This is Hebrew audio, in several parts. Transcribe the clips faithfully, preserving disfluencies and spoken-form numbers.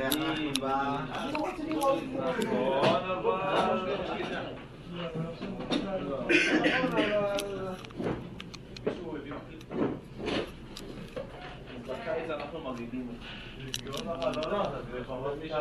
אנחנו בא... אנחנו רוצים לראות. נכון, אבל... בקיץ אנחנו מרגידים את זה. לא, לא, לא, זה כבר מישהו.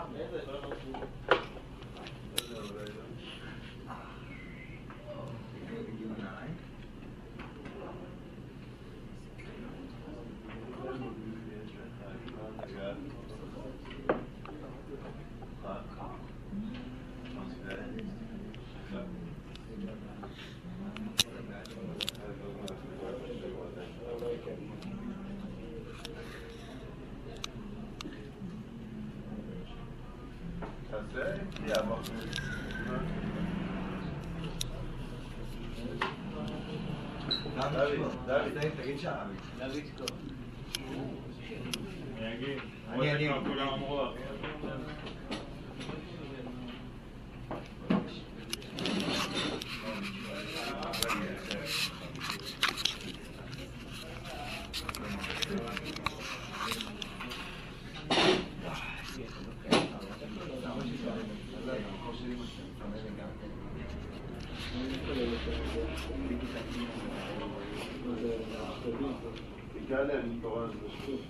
תגיד שם. להגיד שכל. אני אגיד. אני אגיד. כולם אמרו לך. תגלה, אני תורן את זה שוב.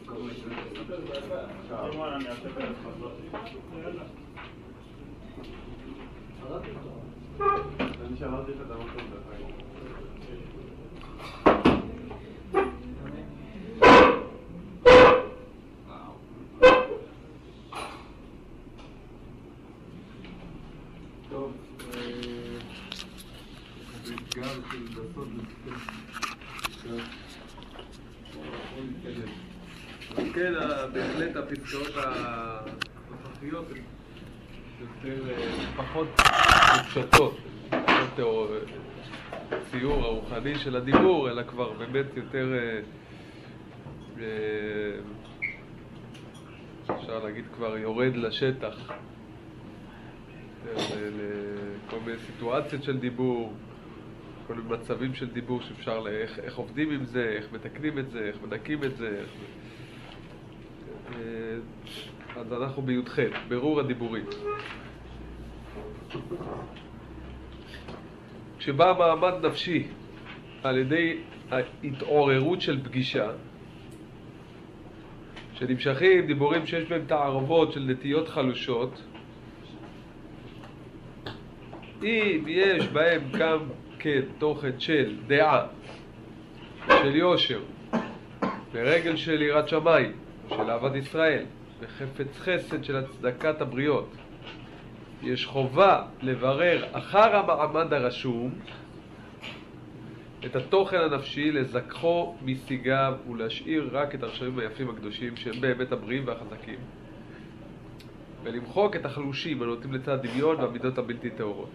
תראה, אני אעשה את זה. אני שאמרתי לך את המקום דרך. טוב, אתגר של לעשות כן, בהחלט הפסקאות הנוכחיות הן יותר פחות מופשטות, פחות ציור הרוחני של הדיבור, אלא כבר באמת יותר, אפשר להגיד, כבר יורד לשטח, לכל מיני סיטואציות של דיבור, כל מיני מצבים של דיבור שאפשר, לה, איך, איך עובדים עם זה, איך מתקנים את זה, איך מדקים את זה. איך... אז אנחנו בי"ח, ברור הדיבורים. כשבא מעמד נפשי על ידי ההתעוררות של פגישה, שנמשכים דיבורים שיש בהם תערבות של נטיות חלושות, אם יש בהם גם כן תוכן של דעה, של יושר, ברגל של יראת שמיים, של אהבת ישראל, בחפץ חסד של הצדקת הבריות, יש חובה לברר אחר המעמד הרשום את התוכן הנפשי, לזכחו משיגיו ולהשאיר רק את הרשמים היפים הקדושים שהם באמת הבריאים והחזקים, ולמחוק את החלושים הנוטים לצד דמיון והמידות הבלתי טהורות,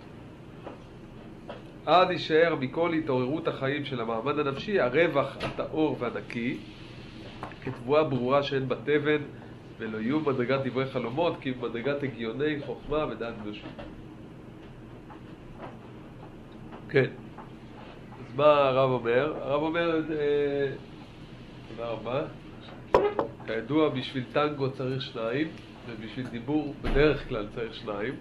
עד יישאר מכל התעוררות החיים של המעמד הנפשי הרווח הטהור והנקי, כתבואה ברורה שאין בתבן, ולא יהיו מדרגת דברי חלומות, כי מדרגת הגיוני חוכמה ודעת קדושים. כן. אז מה הרב אומר? הרב אומר, אה, תודה רבה. כידוע, בשביל טנגו צריך שניים, ובשביל דיבור בדרך כלל צריך שניים.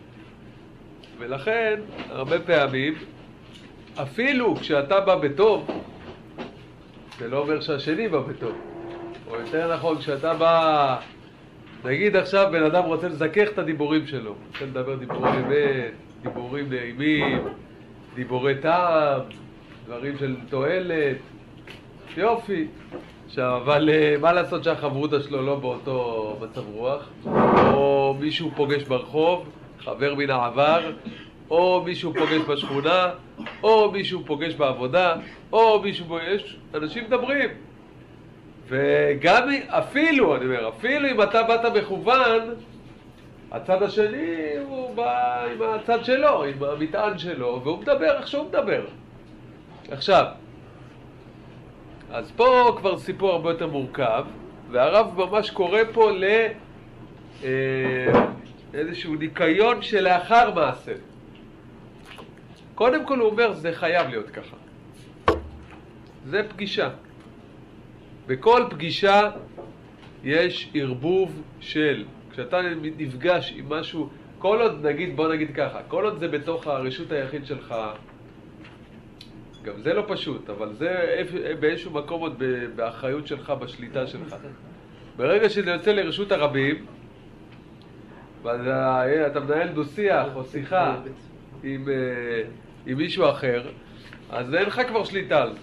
ולכן, הרבה פעמים, אפילו כשאתה בא בטוב, זה לא אומר שהשני בא בטוב. או יותר נכון, כשאתה בא, נגיד עכשיו בן אדם רוצה לזכך את הדיבורים שלו, רוצה לדבר דיבורי אמת, דיבורים נעימים, דיבורי טעם, דברים של תועלת, יופי. עכשיו, אבל מה לעשות שהחברותא שלו לא באותו מצב רוח, או מישהו פוגש ברחוב, חבר מן העבר, או מישהו פוגש בשכונה, או מישהו פוגש בעבודה, או מישהו פוגש, אנשים מדברים. וגם אפילו, אני אומר, אפילו אם אתה באת מכוון, הצד השני הוא בא עם הצד שלו, עם המטען שלו, והוא מדבר איך שהוא מדבר. עכשיו, אז פה כבר סיפור הרבה יותר מורכב, והרב ממש קורא פה לאיזשהו ניקיון שלאחר מעשה. קודם כל הוא אומר, זה חייב להיות ככה. זה פגישה. בכל פגישה יש ערבוב של, כשאתה נפגש עם משהו, כל עוד נגיד, בוא נגיד ככה, כל עוד זה בתוך הרשות היחיד שלך, גם זה לא פשוט, אבל זה באיזשהו מקום עוד באחריות שלך, בשליטה שלך. ברגע שזה יוצא לרשות הרבים, ואתה מנהל דו-שיח או שיחה עם, עם מישהו אחר, אז אין לך כבר שליטה על זה.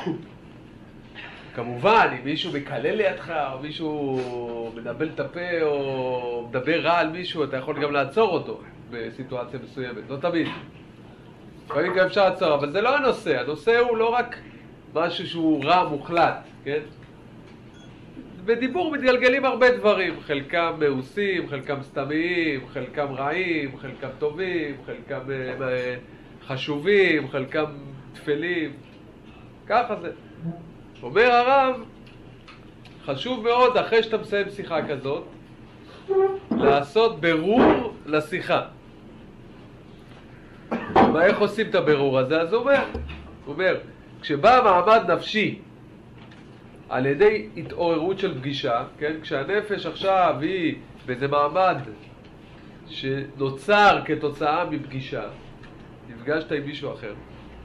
כמובן, אם מישהו מקלל לידך, או מישהו מנבל את הפה, או מדבר רע על מישהו, אתה יכול גם לעצור אותו בסיטואציה מסוימת, לא תמיד. לפעמים גם אפשר לעצור, אבל זה לא הנושא. הנושא הוא לא רק משהו שהוא רע מוחלט, כן? בדיבור מתגלגלים הרבה דברים, חלקם מאוסים, חלקם סתמיים, חלקם רעים, חלקם טובים, חלקם חשובים, חלקם תפלים. ככה זה. אומר הרב, חשוב מאוד אחרי שאתה מסיים שיחה כזאת, לעשות ברור לשיחה. מה, איך עושים את הברור הזה? אז הוא אומר, הוא אומר, כשבא מעמד נפשי על ידי התעוררות של פגישה, כן? כשהנפש עכשיו היא באיזה מעמד שנוצר כתוצאה מפגישה, נפגשת עם מישהו אחר,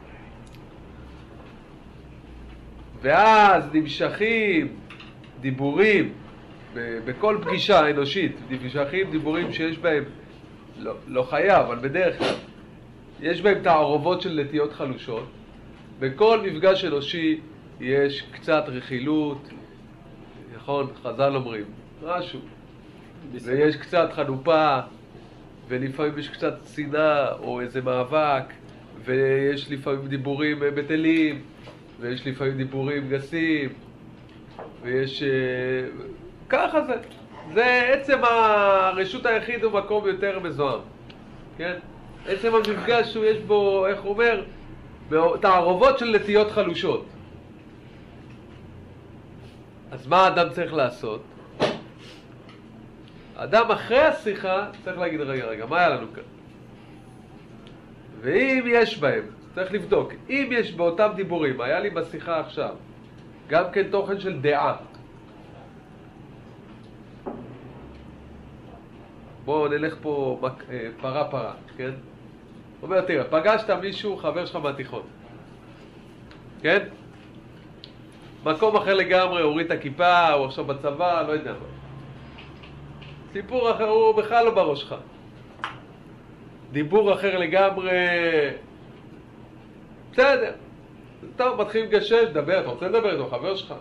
ואז נמשכים דיבורים, בכל פגישה אנושית, נמשכים דיבורים שיש בהם, לא, לא חייב, אבל בדרך כלל, יש בהם תערובות של נטיות חלושות. בכל מפגש אנושי יש קצת רכילות, נכון, חז"ל אומרים, משהו. ויש קצת חנופה, ולפעמים יש קצת שנאה או איזה מאבק, ויש לפעמים דיבורים בטלים, ויש לפעמים דיבורים גסים, ויש... ככה זה. זה עצם הרשות היחיד הוא מקום יותר מזוהם, כן? עצם המפגש שהוא יש בו, איך הוא אומר, תערובות של נטיות חלושות. אז מה האדם צריך לעשות? האדם אחרי השיחה צריך להגיד, רגע, רגע, מה היה לנו כאן? ואם יש בהם, צריך לבדוק, אם יש באותם דיבורים, היה לי בשיחה עכשיו, גם כן תוכן של דעה. בואו נלך פה פרה פרה, כן? אומר, תראה, פגשת מישהו, חבר שלך מהתיכון, כן? מקום אחר לגמרי, הוריד את הכיפה, הוא עכשיו בצבא, לא יודע מה. סיפור אחר, הוא בכלל לא בראש שלך. דיבור אחר לגמרי, בסדר. טוב, מתחיל לגשש, דבר, אתה רוצה לדבר איתו, חבר שלך.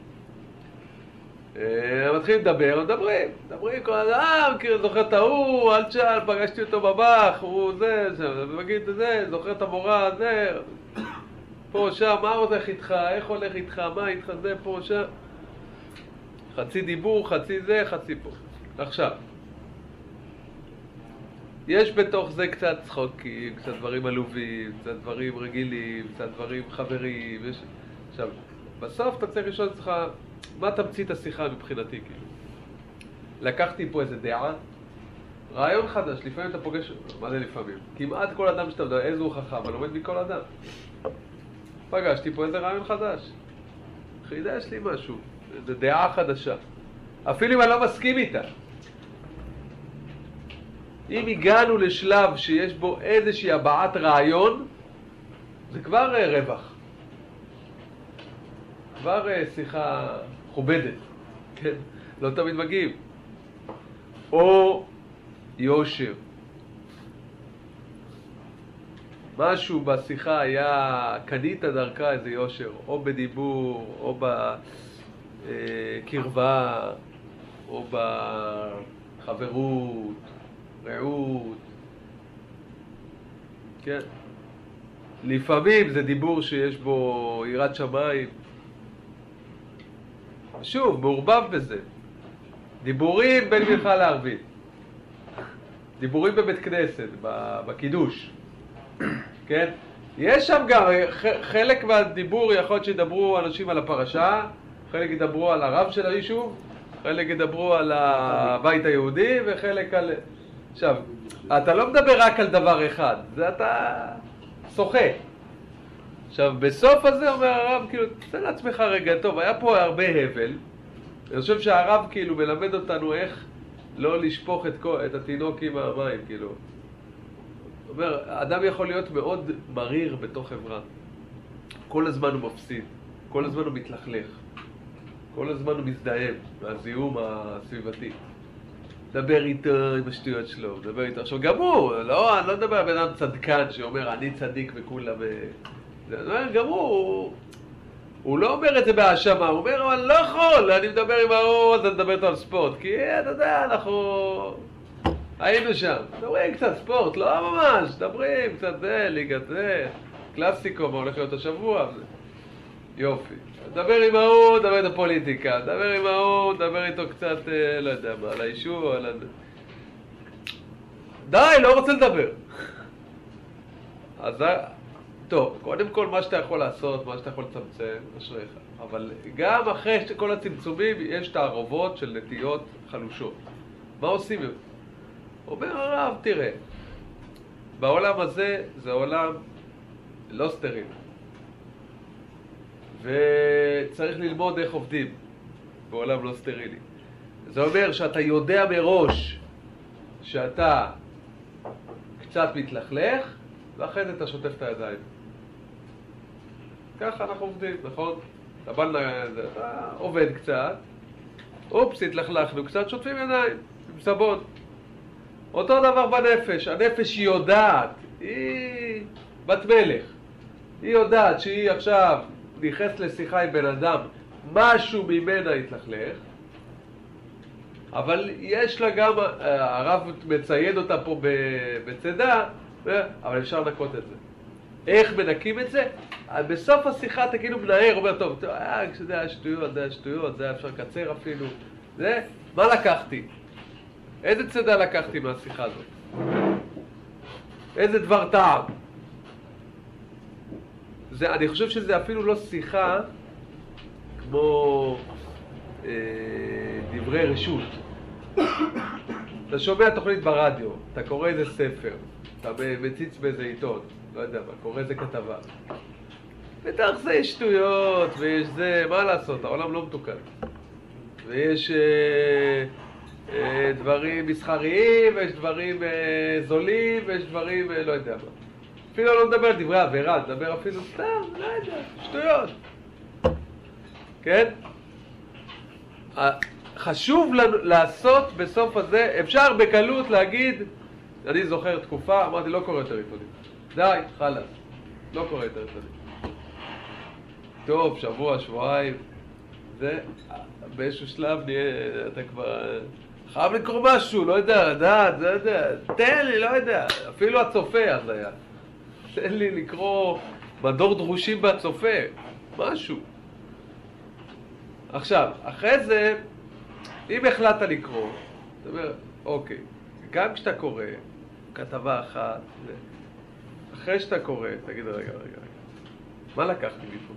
מתחילים לדבר, מדברים, מדברים כל אדם, כאילו זוכר את ההוא, אל תשאל, פגשתי אותו בבח, הוא זה, זה, ומגיד זה, זוכר את המורה, זה, פה, שם, מה הולך איתך, איך הולך איתך, מה איתך, זה, פה, שם. חצי דיבור, חצי זה, חצי פה. עכשיו, יש בתוך זה קצת צחוקים, קצת דברים עלובים, קצת דברים רגילים, קצת דברים חברים, יש... עכשיו, בסוף אתה צריך לשאול אצלך, מה תמצית השיחה מבחינתי, כאילו? לקחתי פה איזה דעה, רעיון חדש, לפעמים אתה פוגש, מה זה לפעמים? כמעט כל אדם שאתה מדבר, איזה הוא חכם, אבל לומד מכל אדם. פגשתי פה איזה רעיון חדש. חידש לי משהו, איזה דעה חדשה. אפילו אם אני לא מסכים איתה. אם הגענו לשלב שיש בו איזושהי הבעת רעיון, זה כבר רווח. כבר שיחה חובדת, כן? לא תמיד מגיעים. או יושר. משהו בשיחה היה, קנית דרכה איזה יושר, או בדיבור, או בקרבה, או בחברות, רעות. כן? לפעמים זה דיבור שיש בו יראת שמיים. שוב, מעורבב בזה. דיבורים בין מלכה לערבית. דיבורים בבית כנסת, בקידוש. כן? יש שם גם, חלק מהדיבור יכול להיות שידברו אנשים על הפרשה, חלק ידברו על הרב של היישוב, חלק ידברו על הבית היהודי, וחלק על... עכשיו, אתה לא מדבר רק על דבר אחד, זה אתה שוחה. עכשיו, בסוף הזה אומר הרב, כאילו, תן לעצמך רגע, טוב, היה פה הרבה הבל, אני חושב שהרב כאילו מלמד אותנו איך לא לשפוך את, כל, את התינוק עם המים, כאילו. הוא אומר, אדם יכול להיות מאוד מריר בתוך חברה. כל הזמן הוא מפסיד, כל הזמן הוא מתלכלך, כל הזמן הוא מזדהם מהזיהום הסביבתי. דבר איתו עם השטויות שלו, דבר איתו. עכשיו גם הוא, לא, אני לא מדבר על בן אדם צדקן שאומר, אני צדיק וכולם... גם הוא, הוא לא אומר את זה בהאשמה, הוא אומר, אני לא יכול, אני מדבר עם ההוא, אז אני מדבר איתו על ספורט, כי אתה יודע, אנחנו היינו שם, דברים קצת ספורט, לא ממש, דברים קצת זה, ליגת זה, קלאסיקו, מה הולך להיות השבוע, יופי. דבר עם ההוא, דבר את הפוליטיקה, דבר עם ההוא, דבר איתו קצת, לא יודע מה, על האישור, על... די, לא רוצה לדבר. אז... טוב, קודם כל מה שאתה יכול לעשות, מה שאתה יכול לצמצם, אשריך. אבל גם אחרי כל הצמצומים יש תערובות של נטיות חלושות. מה עושים? אומר הרב, תראה, בעולם הזה זה עולם לא סטרילי. וצריך ללמוד איך עובדים בעולם לא סטרילי. זה אומר שאתה יודע מראש שאתה קצת מתלכלך, ואחרי זה אתה שוטף את הידיים. ככה אנחנו עובדים, נכון? אתה בא לזה, אתה עובד קצת, אופס, התלכלכנו קצת, שוטפים ידיים, עם סבון. אותו דבר בנפש, הנפש היא יודעת, היא בת מלך. היא יודעת שהיא עכשיו נכנסת לשיחה עם בן אדם, משהו ממנה התלכלך, אבל יש לה גם, הרב מציין אותה פה בצדה, אבל אפשר לנקות את זה. איך מנקים את זה? בסוף השיחה אתה כאילו מנער, אומר, טוב, אה, כשזה היה שטויות, זה היה שטויות, זה היה אפשר לקצר אפילו. זה, מה לקחתי? איזה צדה לקחתי מהשיחה הזאת? איזה דבר טעם? זה, אני חושב שזה אפילו לא שיחה כמו אה, דברי רשות. אתה שומע תוכנית ברדיו, אתה קורא איזה ספר, אתה מציץ באיזה עיתון, לא יודע מה, קורא איזה כתבה. בטח זה יש שטויות, ויש זה, מה לעשות, העולם לא מתוקן. ויש אה, אה, דברים מסחריים, ויש דברים אה, זולים, ויש דברים, אה, לא יודע מה. אפילו לא מדבר על דברי עבירה, נדבר אפילו סתם, לא יודע, שטויות. כן? חשוב לנו לעשות בסוף הזה, אפשר בקלות להגיד, אני זוכר תקופה, אמרתי, לא קורא יותר עיתונים. די, חלאס, לא קורא יותר עיתונים. טוב, שבוע, שבועיים, זה, באיזשהו שלב נהיה, אתה כבר חייב לקרוא משהו, לא יודע, לדעת, לא יודע, תן לי, לא יודע, אפילו הצופה אז היה. תן לי לקרוא מדור דרושים בצופה, משהו. עכשיו, אחרי זה, אם החלטת לקרוא, אתה אומר, אוקיי, גם כשאתה קורא, כתבה אחת, אחרי שאתה קורא, תגיד, רגע, רגע, רגע, מה לקחתי מפה?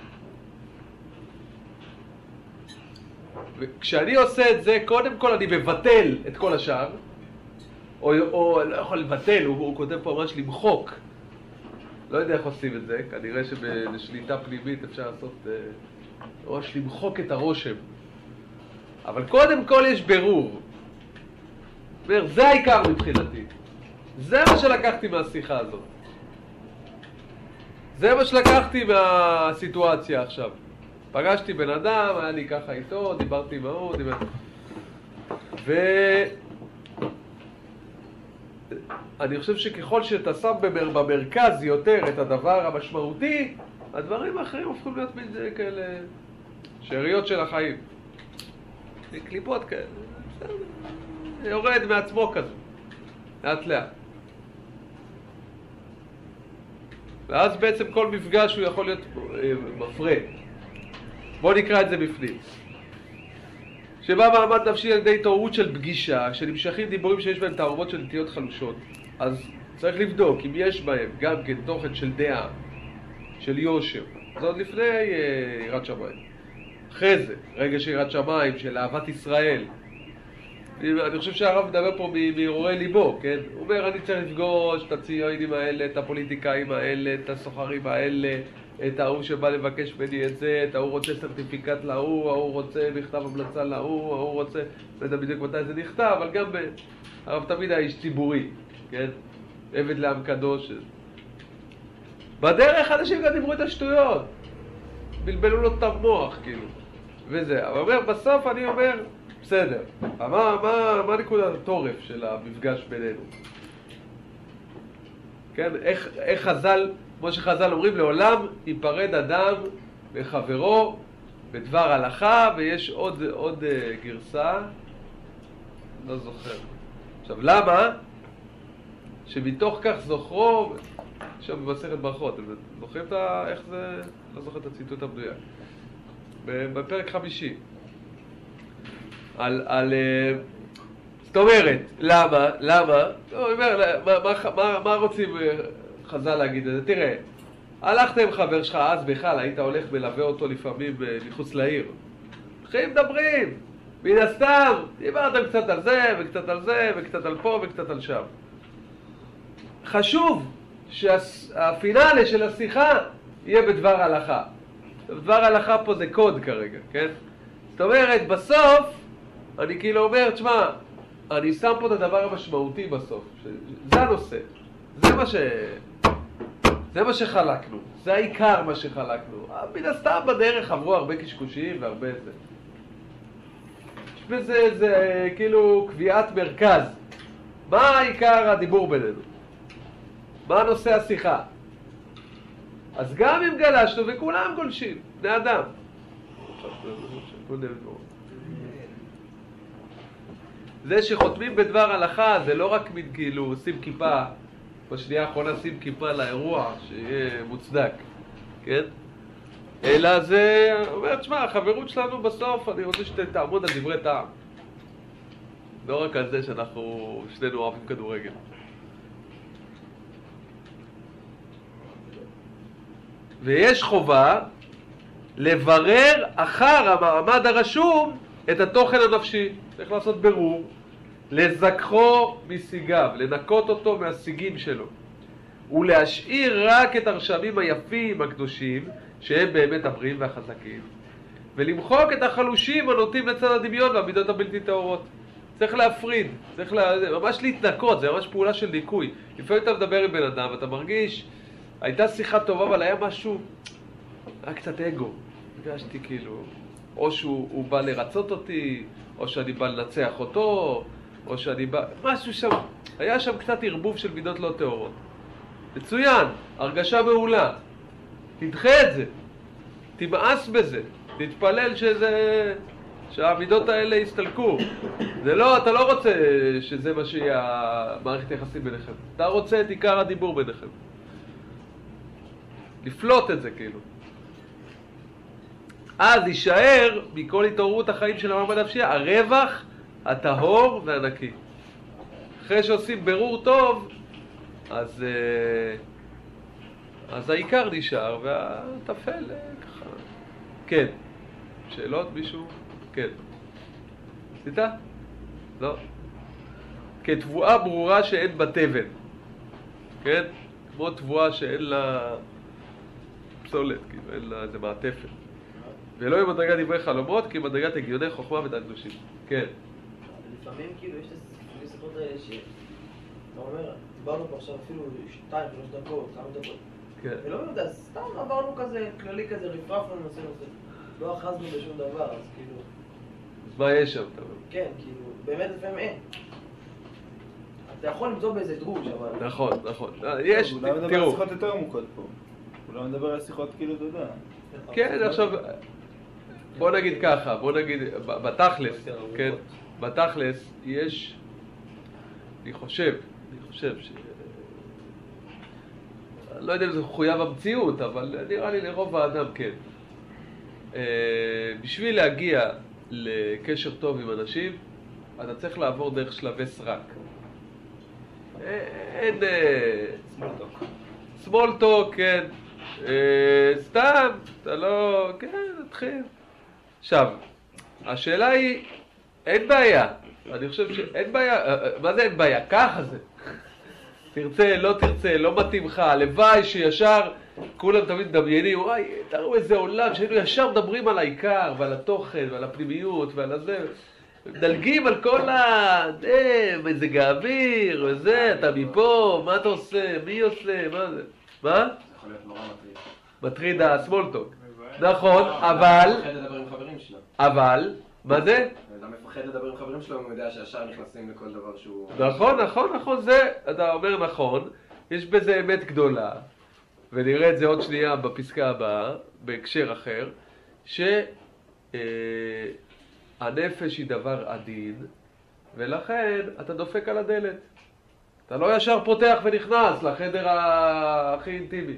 וכשאני עושה את זה, קודם כל אני מבטל את כל השאר, או, או לא יכול לבטל, הוא, הוא כותב פה ממש למחוק. לא יודע איך עושים את זה, כנראה שבשליטה פנימית אפשר לעשות, ממש למחוק את הרושם. אבל קודם כל יש ברור. אומר, זה העיקר מבחינתי. זה מה שלקחתי מהשיחה הזאת. זה מה שלקחתי מהסיטואציה עכשיו. פגשתי בן אדם, היה לי ככה איתו, דיברתי עם ההוא, דיברתי... ואני חושב שככל שאתה שם במרכז יותר את הדבר המשמעותי, הדברים האחרים הופכים להיות מזה כאלה שאריות של החיים. קליפות כאלה, יורד מעצמו כזה, לאט לאט. ואז בעצם כל מפגש הוא יכול להיות מפרה. בואו נקרא את זה בפנים. שבה מעמד נפשי על ידי התעוררות של פגישה, שנמשכים דיבורים שיש בהם תערובות של נטיות חלושות, אז צריך לבדוק אם יש בהם גם כן תוכן של דעה, של יושר. זה עוד לפני אה, יראת שמיים. אחרי זה, רגע של יראת שמיים, של אהבת ישראל. אני חושב שהרב מדבר פה מהרהורי ליבו, כן? הוא אומר, אני צריך לפגוש את הציונים האלה, את הפוליטיקאים האלה, את הסוחרים האלה, את ההוא שבא לבקש ממני את זה, את ההוא רוצה סרטיפיקט להוא, ההוא רוצה מכתב המלצה להוא, ההוא רוצה, לא יודע בדיוק מתי זה נכתב, אבל גם ב... הרב תמיד היה איש ציבורי, כן? עבד לעם קדוש. בדרך אנשים גם דיברו את השטויות, בלבלו לו את המוח, כאילו, וזה. אבל אומר, בסוף אני אומר, בסדר, מה, מה, מה נקודת התורף של המפגש בינינו? כן, איך, איך חז"ל, כמו שחז"ל אומרים, לעולם ייפרד אדם מחברו בדבר הלכה, ויש עוד, עוד uh, גרסה, לא זוכר. עכשיו, למה? שמתוך כך זוכרו, שם במסכת ברכות, אתם זוכרים את ה... איך זה? לא זוכר את הציטוט המדויק. בפרק חמישי. על... על זאת אומרת, למה? למה? הוא אומר, מה, מה, מה, מה רוצים חז"ל להגיד את זה? תראה, הלכת עם חבר שלך, אז בכלל, היית הולך מלווה אותו לפעמים מחוץ לעיר. אחים מדברים, מן הסתם, דיברתם קצת על זה, וקצת על זה, וקצת על פה, וקצת על שם. חשוב שהפינאלה של השיחה יהיה בדבר הלכה. דבר הלכה פה זה קוד כרגע, כן? זאת אומרת, בסוף, אני כאילו אומר, תשמע, אני שם פה את הדבר המשמעותי בסוף. זה הנושא. זה מה ש... זה מה שחלקנו. זה העיקר מה שחלקנו. מן הסתם בדרך עברו הרבה קשקושים והרבה זה. יש בזה, זה כאילו קביעת מרכז. מה העיקר הדיבור בינינו? מה הנושא השיחה? אז גם אם גלשנו וכולם גולשים, בני אדם. זה שחותמים בדבר הלכה זה לא רק מין כאילו שים כיפה, בשנייה האחרונה שים כיפה לאירוע שיהיה מוצדק, כן? אלא זה אומר, תשמע, החברות שלנו בסוף אני רוצה שתעמוד על דברי טעם. לא רק על זה שאנחנו שנינו אוהבים כדורגל. ויש חובה לברר אחר המעמד הרשום את התוכן הנפשי. צריך לעשות ברור, לזכחו משיגיו, לנקות אותו מהשיגים שלו, ולהשאיר רק את הרשמים היפים הקדושים, שהם באמת הבריאים והחזקים, ולמחוק את החלושים הנוטים לצד הדמיון והמידות הבלתי טהורות. צריך להפריד, צריך לה... ממש להתנקות, זה ממש פעולה של ניקוי. לפעמים אתה מדבר עם בן אדם ואתה מרגיש, הייתה שיחה טובה, אבל היה משהו, היה קצת אגו. הרגשתי כאילו, או שהוא בא לרצות אותי, או שאני בא לנצח אותו, או שאני בא... משהו שם, היה שם קצת ערבוב של מידות לא טהורות. מצוין, הרגשה מעולה. תדחה את זה, תמאס בזה, תתפלל שזה... שהמידות האלה יסתלקו. זה לא, אתה לא רוצה שזה מה שיהיה מערכת יחסים ביניכם. אתה רוצה את עיקר הדיבור ביניכם. לפלוט את זה כאילו. אז יישאר מכל התעוררות החיים של המעמד הנפשי הרווח הטהור והנקי. אחרי שעושים ברור טוב, אז אז העיקר נשאר והטפל ככה. כן. שאלות מישהו? כן. עשית? לא. כתבואה ברורה שאין בה תבן. כן? כמו תבואה שאין לה פסולת, כאילו, אין לה איזה מעטפת. ולא עם מדרגת דברי חלומות, כי מדרגת הגיוני חוכמה ודעת קדושים. כן. לפעמים כאילו יש את השיחות האלה ש... אתה אומר, דיברנו פה עכשיו אפילו שתיים, שלוש דקות, כמה דקות. כן. ולא יודע, סתם עברנו כזה, כללי כזה, רפרפנו נושא נושא. לא אחזנו בשום דבר, אז כאילו... אז מה יש שם, אתה אומר? כן, כאילו, באמת לפעמים אין. אתה יכול למצוא באיזה דרוש, אבל... נכון, נכון. יש, אולי מדבר על תראו. שיחות יותר עמוקות פה. אולי מדבר על שיחות כאילו, אתה יודע. כן, עכשיו, בוא נגיד ככה, בוא נגיד, בתכלס, כן, בתכלס יש, אני חושב, אני חושב ש... לא יודע אם זה מחויב המציאות, אבל נראה לי לרוב האדם כן. בשביל להגיע לקשר טוב עם אנשים, אתה צריך לעבור דרך שלבי סרק. אין... סמולטוק. סמולטוק, כן. סתם, אתה לא... כן, נתחיל. עכשיו, השאלה היא, אין בעיה. אני חושב שאין בעיה. מה זה אין בעיה? ככה זה. תרצה, לא תרצה, לא מתאים לך. הלוואי שישר כולם תמיד מדמיינים, וואי, תראו איזה עולם שהיינו ישר מדברים על העיקר ועל התוכן ועל הפנימיות ועל הזה. מדלגים על כל ה... אה, מזג האוויר וזה, אתה מפה, מה אתה עושה, מי עושה, מה זה? מה? זה יכול להיות נורא מטריד. מטריד הסמולטוק. נכון, אבל... מפחד לדבר עם חברים שלו. אבל, מה זה? אדם מפחד לדבר עם חברים שלו, הוא יודע שישר נכנסים לכל דבר שהוא... נכון, נכון, נכון, זה, אתה אומר נכון, יש בזה אמת גדולה, ונראה את זה עוד שנייה בפסקה הבאה, בהקשר אחר, שהנפש היא דבר עדין, ולכן אתה דופק על הדלת. אתה לא ישר פותח ונכנס לחדר הכי אינטימי.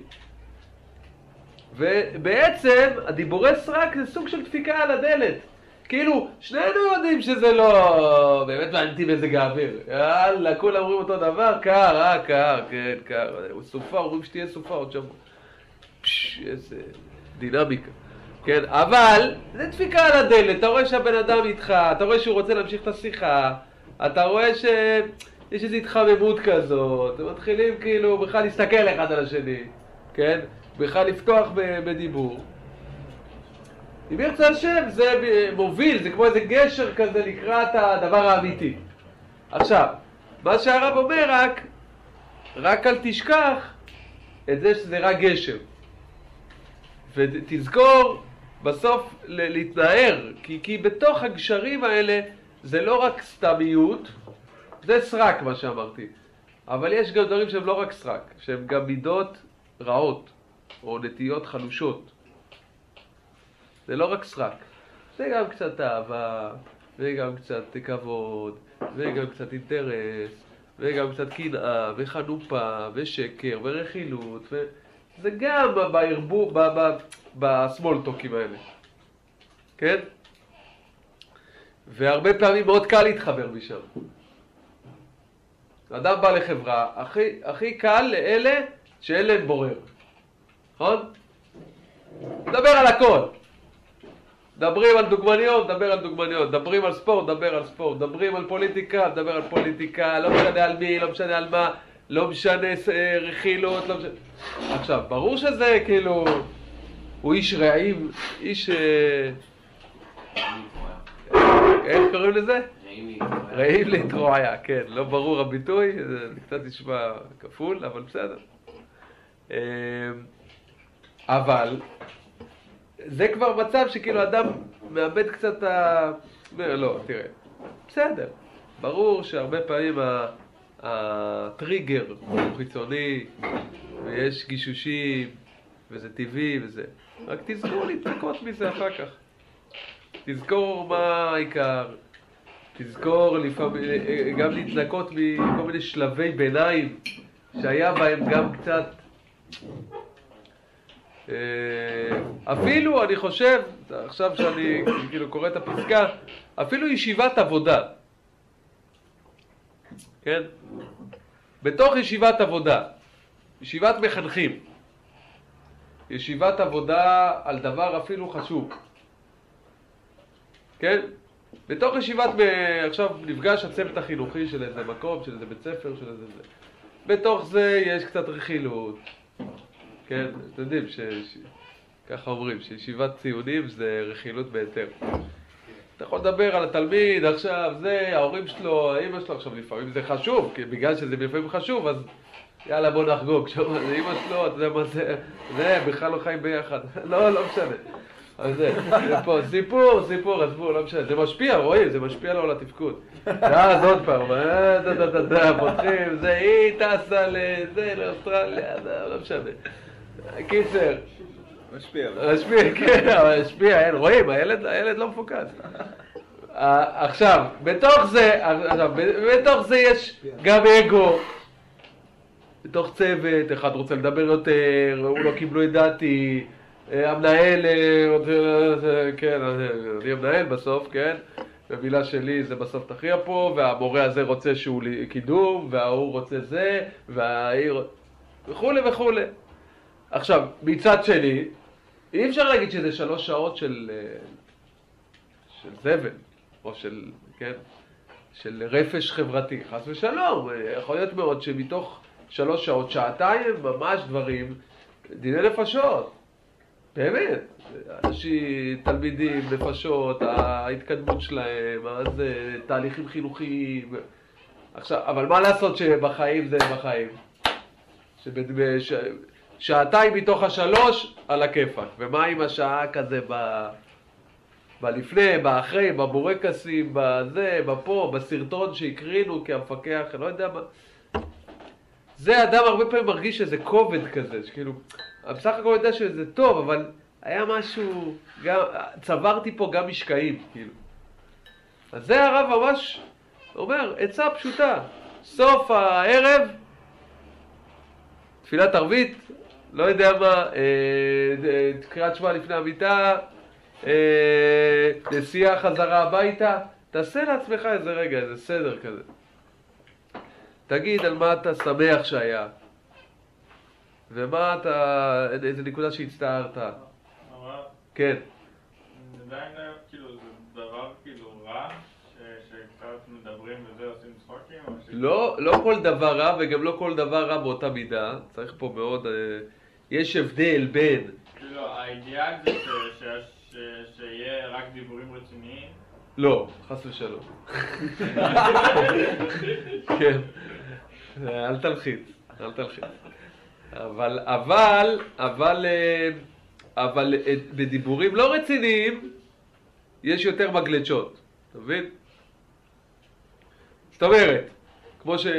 ובעצם הדיבורי סרק זה סוג של דפיקה על הדלת. כאילו, שנינו יודעים שזה לא באמת מעניין מזג האוויר. יאללה, כולם אומרים אותו דבר, קר, אה, קר, כן, קר. סופה, אומרים שתהיה סופה עוד שבוע. פשש, איזה דינמיקה. כן, אבל זה דפיקה על הדלת. אתה רואה שהבן אדם איתך, אתה רואה שהוא רוצה להמשיך את השיחה, אתה רואה שיש איזו התחממות כזאת, הם מתחילים כאילו בכלל להסתכל אחד על השני, כן? בכלל לפתוח בדיבור. אם ירצה השם, זה מוביל, זה כמו איזה גשר כזה לקראת הדבר האמיתי. עכשיו, מה שהרב אומר רק, רק אל תשכח את זה שזה רק גשר. ותזכור בסוף להתנער, כי, כי בתוך הגשרים האלה זה לא רק סתמיות, זה סרק מה שאמרתי. אבל יש גם דברים שהם לא רק סרק, שהם גם מידות רעות, או נטיות חלושות. זה לא רק סרק, זה גם קצת אהבה, וגם קצת כבוד, וגם קצת אינטרס, וגם קצת קנאה, וחנופה, ושקר, ורכילות, וזה גם בערבוב, בסמולטוקים האלה, כן? והרבה פעמים מאוד קל להתחבר משם. אדם בא לחברה, הכי, הכי קל לאלה שאין להם בורר, נכון? דבר על הכל. מדברים על דוגמניות, דבר על דוגמניות, מדברים על ספורט, דבר על ספורט, מדברים על פוליטיקה, דבר על פוליטיקה, לא משנה על מי, לא משנה על מה, לא משנה רכילות, לא משנה... עכשיו, ברור שזה כאילו, הוא איש רעים, איש... איך קוראים לזה? רעים להתרועיה, כן, לא ברור הביטוי, זה קצת נשמע כפול, אבל בסדר. אבל... זה כבר מצב שכאילו אדם מאבד קצת ה... אומר, לא, תראה, בסדר. ברור שהרבה פעמים הטריגר הוא חיצוני, ויש גישושים, וזה טבעי וזה. רק תזכור להתנקות מזה אחר כך. תזכור מה העיקר. תזכור לפעמים, גם להתנקות מכל מיני שלבי ביניים, שהיה בהם גם קצת... אפילו, אני חושב, עכשיו שאני כאילו קורא את הפסקה, אפילו ישיבת עבודה, כן? בתוך ישיבת עבודה, ישיבת מחנכים, ישיבת עבודה על דבר אפילו חשוב, כן? בתוך ישיבת, עכשיו נפגש הצוות החינוכי של איזה מקום, של איזה בית ספר, של איזה זה. בתוך זה יש קצת רכילות, כן, אתם יודעים ש... ש... ככה אומרים, שישיבת ציונים זה רכילות ביתר. אתה יכול לדבר על התלמיד עכשיו, זה, ההורים שלו, האמא שלו, עכשיו לפעמים זה חשוב, כי בגלל שזה לפעמים חשוב, אז יאללה בוא נחגוג, עכשיו זה אמא שלו, אתה יודע מה זה, זה, בכלל לא חיים ביחד, לא, לא משנה. אז זה, זה פה, סיפור, סיפור, עזבו, לא משנה, זה משפיע, רואים, זה משפיע לו על התפקוד. אז עוד פעם, פותחים, זה, היא טסה לזה, לאוסטרליה, לא משנה. קיצר. משפיע. משפיע, כן, משפיע, אין, רואים, הילד, הילד לא מפוקס. עכשיו, בתוך זה, עכשיו, בתוך זה יש גם אגו. בתוך צוות, אחד רוצה לדבר יותר, הוא לא קיבלו את דעתי, המנהל, כן, אני המנהל בסוף, כן, במילה שלי זה בסוף תכריע פה, והמורה הזה רוצה שהוא קידום, וההוא רוצה זה, והעיר, וכולי וכולי. עכשיו, מצד שלי, אי אפשר להגיד שזה שלוש שעות של, של זבל, או של, כן, של רפש חברתי, חס ושלום. יכול להיות מאוד שמתוך שלוש שעות, שעתיים, ממש דברים דיני נפשות, באמת. אנשים, תלמידים, נפשות, ההתקדמות שלהם, אז תהליכים חינוכיים. עכשיו, אבל מה לעשות שבחיים זה בחיים? שבש... שעתיים מתוך השלוש על הכיפק. ומה עם השעה כזה ב... בלפני, באחרי, בבורקסים, בזה, בפה, בסרטון שהקרינו כהמפקח, לא יודע מה. זה אדם הרבה פעמים מרגיש שזה כובד כזה, שכאילו, בסך הכל יודע שזה טוב, אבל היה משהו, גם, צברתי פה גם משקעים, כאילו. אז זה הרב ממש אומר, עצה פשוטה, סוף הערב, תפילת ערבית, לא יודע מה, אה, קריאת שמע לפני המיטה, אה, נסיעה חזרה הביתה, תעשה לעצמך איזה רגע, איזה סדר כזה. תגיד על מה אתה שמח שהיה, ומה אתה, איזה נקודה שהצטערת. אבל כן. זה עדיין כאילו, זה דבר כאילו רע, ש- שקצת מדברים וזה עושים צחוקים? או ש- לא, לא כל דבר רע וגם לא כל דבר רע באותה מידה. צריך פה מאוד, אה, יש הבדל בין... כאילו, האידיאל זה ש- ש- ש- שיהיה רק דיבורים רציניים? לא, חס ושלום. כן. אל תלחיץ, אל תלחיץ. אבל, אבל, אבל, אה, אבל אה, בדיבורים לא רציניים יש יותר מגלצ'ות, אתה מבין? זאת אומרת, כמו ש...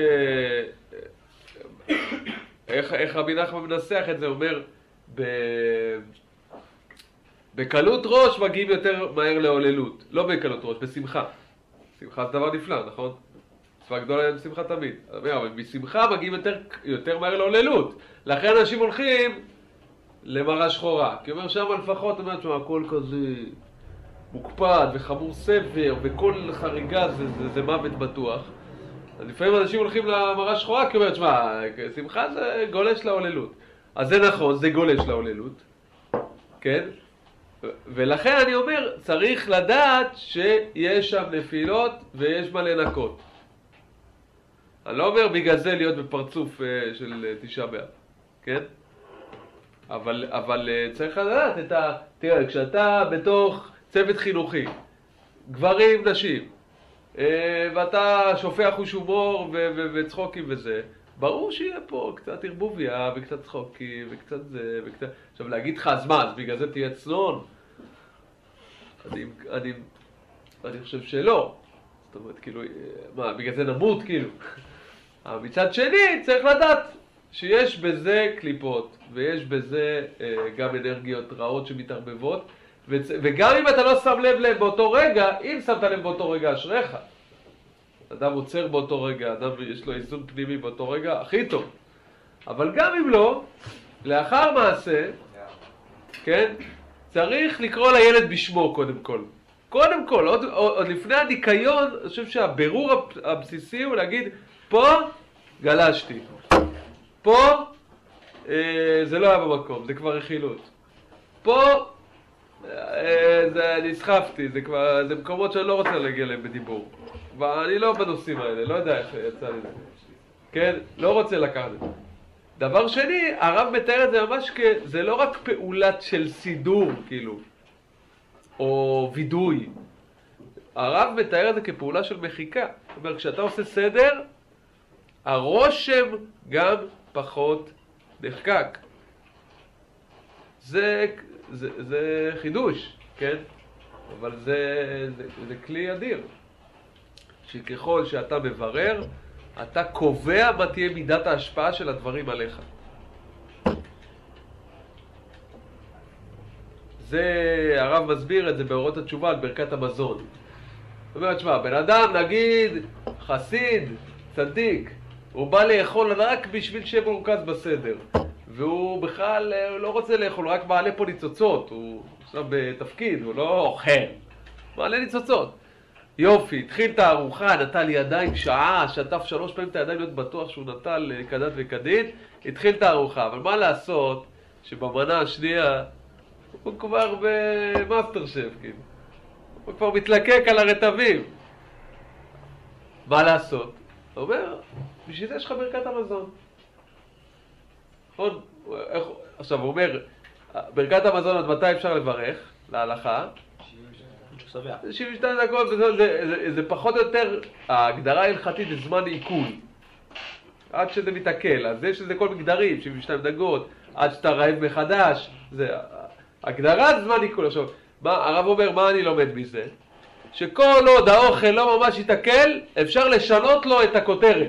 איך, איך רבי נחמן מנסח את זה, אומר, ב... בקלות ראש מגיעים יותר מהר להוללות, לא בקלות ראש, בשמחה. שמחה זה דבר נפלא, נכון? מצווה גדולה עם שמחה תמיד. אבל בשמחה מגיעים יותר, יותר מהר להוללות. לכן אנשים הולכים למראה שחורה. כי אומר שם לפחות, אומרת שם, הכל כזה מוקפד וחמור סבר, וכל חריגה זה, זה, זה מוות בטוח. אז לפעמים אנשים הולכים למראה שחורה, כי אומרת, שמה, שמחה זה גולש להוללות. אז זה נכון, זה גולש להוללות. כן? ולכן אני אומר, צריך לדעת שיש שם נפילות ויש מה לנקות. אני לא אומר בגלל זה להיות בפרצוף של תשעה באב, כן? אבל, אבל צריך לדעת את ה... תראה, כשאתה בתוך צוות חינוכי, גברים, נשים, ואתה שופע חוש הומור ו- ו- וצחוקים וזה, ברור שיהיה פה קצת ערבוביה וקצת צחוקים וקצת זה וקצת... עכשיו להגיד לך, אז מה, אז בגלל זה תהיה צנון? אני, אני, אני חושב שלא. זאת אומרת, כאילו, מה, בגלל זה נמות, כאילו. אבל מצד שני, צריך לדעת שיש בזה קליפות, ויש בזה אה, גם אנרגיות רעות שמתערבבות, ו- וגם אם אתה לא שם לב לב באותו רגע, אם שמת לב באותו רגע, אשריך. אדם עוצר באותו רגע, אדם יש לו איזון פנימי באותו רגע, הכי טוב. אבל גם אם לא, לאחר מעשה, כן, צריך לקרוא לילד בשמו קודם כל. קודם כל, עוד, עוד לפני הניקיון, אני חושב שהבירור הבסיסי הוא להגיד, פה גלשתי, פה אה, זה לא היה במקום, זה כבר רכילות. פה אה, זה, נסחפתי, זה כבר, זה מקומות שאני לא רוצה להגיע להם בדיבור. ואני לא בנושאים האלה, לא יודע איך יצא לי זה. כן? לא רוצה לקחת את זה. דבר שני, הרב מתאר את זה ממש כ... זה לא רק פעולת של סידור, כאילו, או וידוי. הרב מתאר את זה כפעולה של מחיקה. זאת אומרת, כשאתה עושה סדר, הרושם גם פחות נחקק. זה, זה, זה חידוש, כן? אבל זה, זה, זה כלי אדיר. שככל שאתה מברר, אתה קובע מה תהיה מידת ההשפעה של הדברים עליך. זה, הרב מסביר את זה באורות התשובה על ברכת המזון. זאת אומרת, שמה, בן אדם, נגיד, חסיד, צדיק, הוא בא לאכול רק בשביל שיהיה מרוכז בסדר. והוא בכלל לא רוצה לאכול, רק מעלה פה ניצוצות. הוא עכשיו בתפקיד, הוא לא אוכל. מעלה ניצוצות. יופי, התחיל את הארוחה, נטל ידיים שעה, שטף שלוש פעמים את הידיים להיות בטוח שהוא נטל כדת וכדין, התחיל את הארוחה. אבל מה לעשות שבמנה השנייה הוא כבר במאסטר שף, כאילו. הוא כבר מתלקק על הרטבים. מה לעשות? הוא אומר, בשביל זה יש לך ברכת המזון. נכון? איך, עכשיו הוא אומר, ברכת המזון עד מתי אפשר לברך להלכה? שבעים ושתיים דקות, וזה, זה, זה, זה פחות או יותר, ההגדרה ההלכתית זה זמן עיכול. עד שזה מתעכל, אז יש לזה כל מגדרים, שבעים ושתיים דקות, עד שאתה רעב מחדש, זה הגדרת זמן עיכול. עכשיו, מה, הרב אומר, מה אני לומד מזה? שכל עוד האוכל לא ממש יתעכל, אפשר לשנות לו את הכותרת.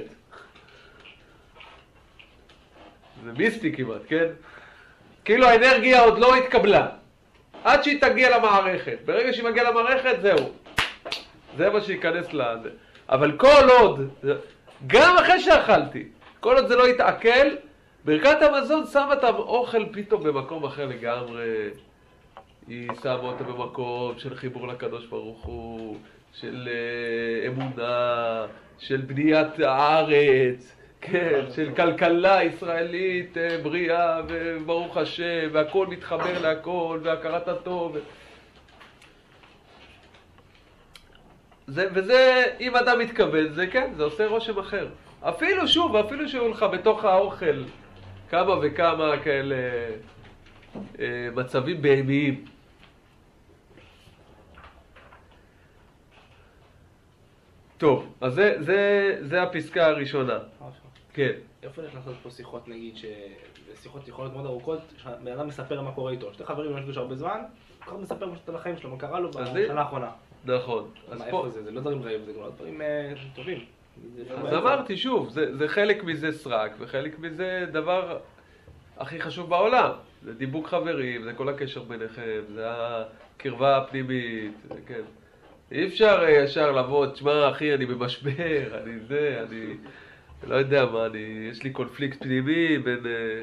זה מיסטי כמעט, כן? כאילו האנרגיה עוד לא התקבלה. עד שהיא תגיע למערכת. ברגע שהיא מגיעה למערכת, זהו. זה מה שיכנס לזה. אבל כל עוד, גם אחרי שאכלתי, כל עוד זה לא יתעכל, ברכת המזון שמה את האוכל פתאום במקום אחר לגמרי. היא שמה אותה במקום של חיבור לקדוש ברוך הוא, של uh, אמונה, של בניית הארץ, כן, של כלכלה ישראלית uh, בריאה וברוך השם, והכל מתחבר להכל, והכרת הטוב. זה, וזה, אם אדם מתכוון, זה כן, זה עושה רושם אחר. אפילו שוב, אפילו שהוא לך בתוך האוכל כמה וכמה כאלה uh, מצבים בהמיים. טוב, אז זה, זה, זה הפסקה הראשונה. כן. איפה נכנס לעשות פה שיחות, נגיד, ששיחות יכולות מאוד ארוכות, שבן אדם מספר מה קורה איתו. שתי חברים לא נפגשו הרבה זמן, כל אחד מספר משהו על החיים שלו, מה קרה לו בשנה האחרונה. נכון. מה, איפה זה? זה לא דברים רעים, זה גם לא דברים טובים. אז אמרתי שוב, זה, זה חלק מזה סרק, וחלק מזה דבר הכי חשוב בעולם. זה דיבוק חברים, זה כל הקשר ביניכם, זה הקרבה הפנימית, זה כן. אי אפשר ישר לבוא, תשמע אחי, אני במשבר, אני זה, אני לא יודע מה, אני, יש לי קונפליקט פנימי בין...